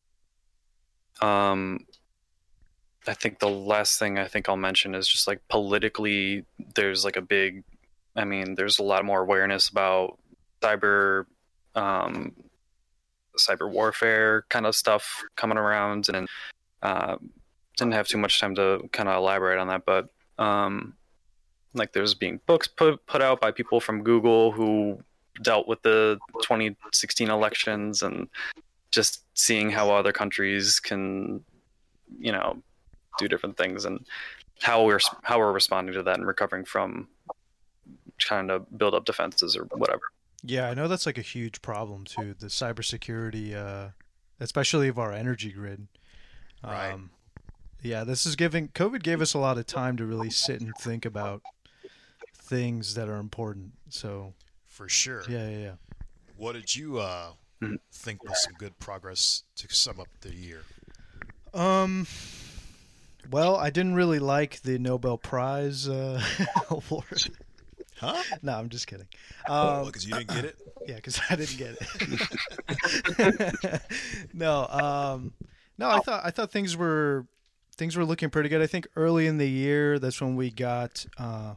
Um, I think the last thing I think I'll mention is just like politically, there's like a big, I mean, there's a lot more awareness about cyber, um, cyber warfare kind of stuff coming around, and uh, didn't have too much time to kind of elaborate on that, but um, like there's being books put put out by people from Google who dealt with the twenty sixteen elections, and just seeing how other countries can, you know, do different things, and how we're how we're responding to that and recovering from trying to build up defenses or whatever. Yeah, I know that's like a huge problem too, the cybersecurity, uh, especially of our energy grid. Right. Um, yeah, this is giving COVID gave us a lot of time to really sit and think about things that are important. So for sure. Yeah, yeah, yeah. What did you uh, mm-hmm. think was some good progress to sum up the year? Um. Well, I didn't really like the Nobel Prize uh, award. Huh? No, I'm just kidding. Um, because you didn't get it? Yeah, because I didn't get it. no, um, no, I thought I thought things were things were looking pretty good. I think early in the year, that's when we got. Uh,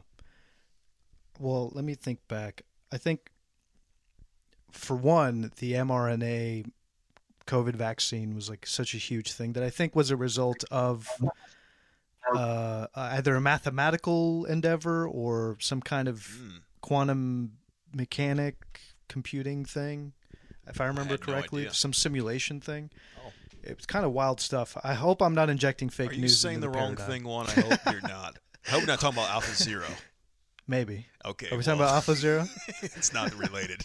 well, let me think back. I think, for one, the mRNA COVID vaccine was like such a huge thing that I think was a result of uh, either a mathematical endeavor or some kind of Mm. quantum mechanic computing thing, if I remember had no correctly, idea. some simulation thing. Oh. It was kind of wild stuff. I hope I'm not injecting fake Are you news. saying into the, the wrong paradigm. thing, Juan? I hope you're not. I hope we're not talking about Alpha Zero. Maybe. Okay. Are we talking well, about Alpha Zero? It's not related.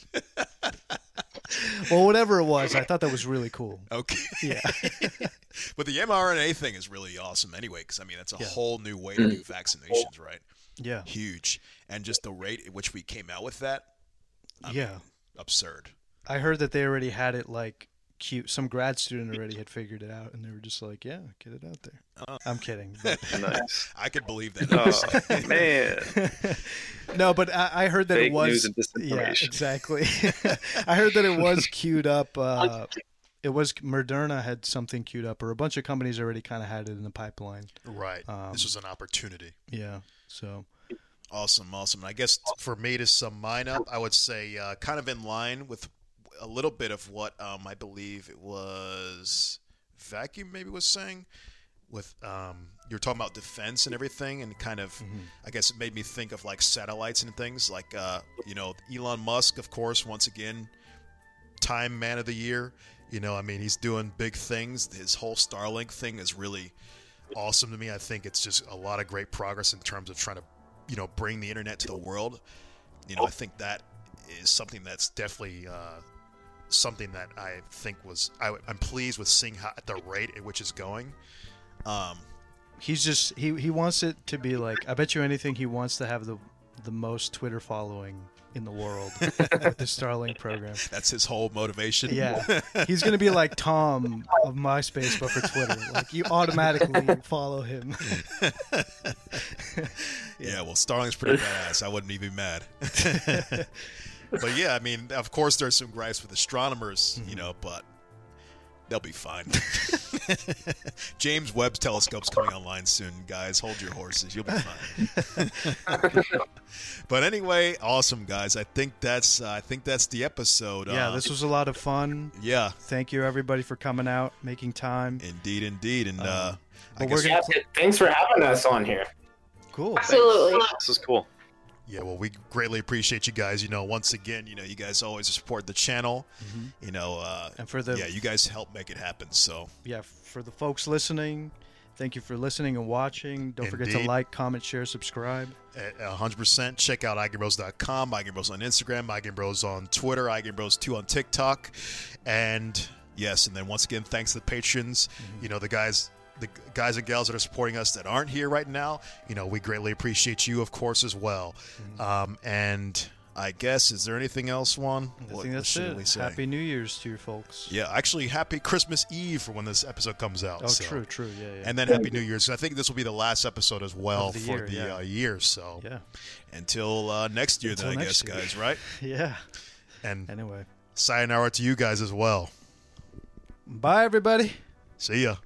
Well, whatever it was, I thought that was really cool. Okay. Yeah. But the mRNA thing is really awesome anyway, because, I mean, that's a Yeah. whole new way to do vaccinations, right? Yeah. Huge. And just the rate at which we came out with that, I Yeah. mean, absurd. I heard that they already had it like cute. Some grad student already had figured it out, and they were just like, "Yeah, get it out there." Uh, I'm kidding. But... Nice. I could believe that. honestly. Oh, man. No, but I, I heard that Fake it was. news and Yeah, disinformation. exactly. I heard that it was queued up. Uh, it was Moderna had something queued up, or a bunch of companies already kind of had it in the pipeline. Right. Um, this was an opportunity. Yeah. So. Awesome, awesome. And I guess for me to sum mine up, I would say uh, kind of in line with a little bit of what um, I believe it was Vacuum maybe was saying. With um, you were talking about defense and everything, and kind of, Mm-hmm. I guess it made me think of like satellites and things. Like uh, you know, Elon Musk, of course, once again, Time Man of the Year. You know, I mean, he's doing big things. His whole Starlink thing is really awesome to me. I think it's just a lot of great progress in terms of trying to, you know, bring the internet to the world. You know, I think that is something that's definitely uh, something that I think was I, I'm pleased with seeing how at the rate at which it's going. Um, He's just he he wants it to be like, I bet you anything he wants to have the the most Twitter following in the world with the Starlink program. that's his whole motivation. Yeah. He's going to be like Tom of MySpace but for Twitter. Like you automatically follow him. Yeah, well, Starlink's pretty badass. I wouldn't even be mad. But yeah, I mean, of course, there's some gripes with astronomers, you know, but they'll be fine. James Webb's telescope's coming online soon, guys. Hold your horses. You'll be fine. But anyway, awesome, guys. I think that's uh, I think that's the episode. Yeah, uh, this was a lot of fun. yeah, Thank you everybody for coming out, making time. indeed, indeed, and uh, I but we're guess gonna Yeah, thanks for having us on here. Cool. Absolutely. This is cool. yeah, well, we greatly appreciate you guys. You know, once again, you know, you guys always support the channel. You know, uh, And for the yeah, you guys help make it happen. So yeah, for the folks listening, thank you for listening and watching. Don't forget to Indeed. like, comment, share, subscribe. one hundred percent. Check out iGameBros dot com, iGameBros on Instagram, iGameBros on Twitter, iGameBros two on TikTok. And yes, and then once again, thanks to the patrons, you know, the guys the guys and gals that are supporting us that aren't here right now. You know, we greatly appreciate you, of course, as well. Um, and I guess, is there anything else, Juan? I What- think what that's should it. we say? Happy New Year's to your folks. Yeah, actually, happy Christmas Eve for when this episode comes out. Oh, so. true, true. Yeah, yeah. And then Happy New Year's. I think this will be the last episode as well Of the for year, the yeah. uh, year. So yeah. until uh, next year, Until then I next guess, year. guys, right? Yeah. And Anyway. sayonara to you guys as well. Bye, everybody. See ya.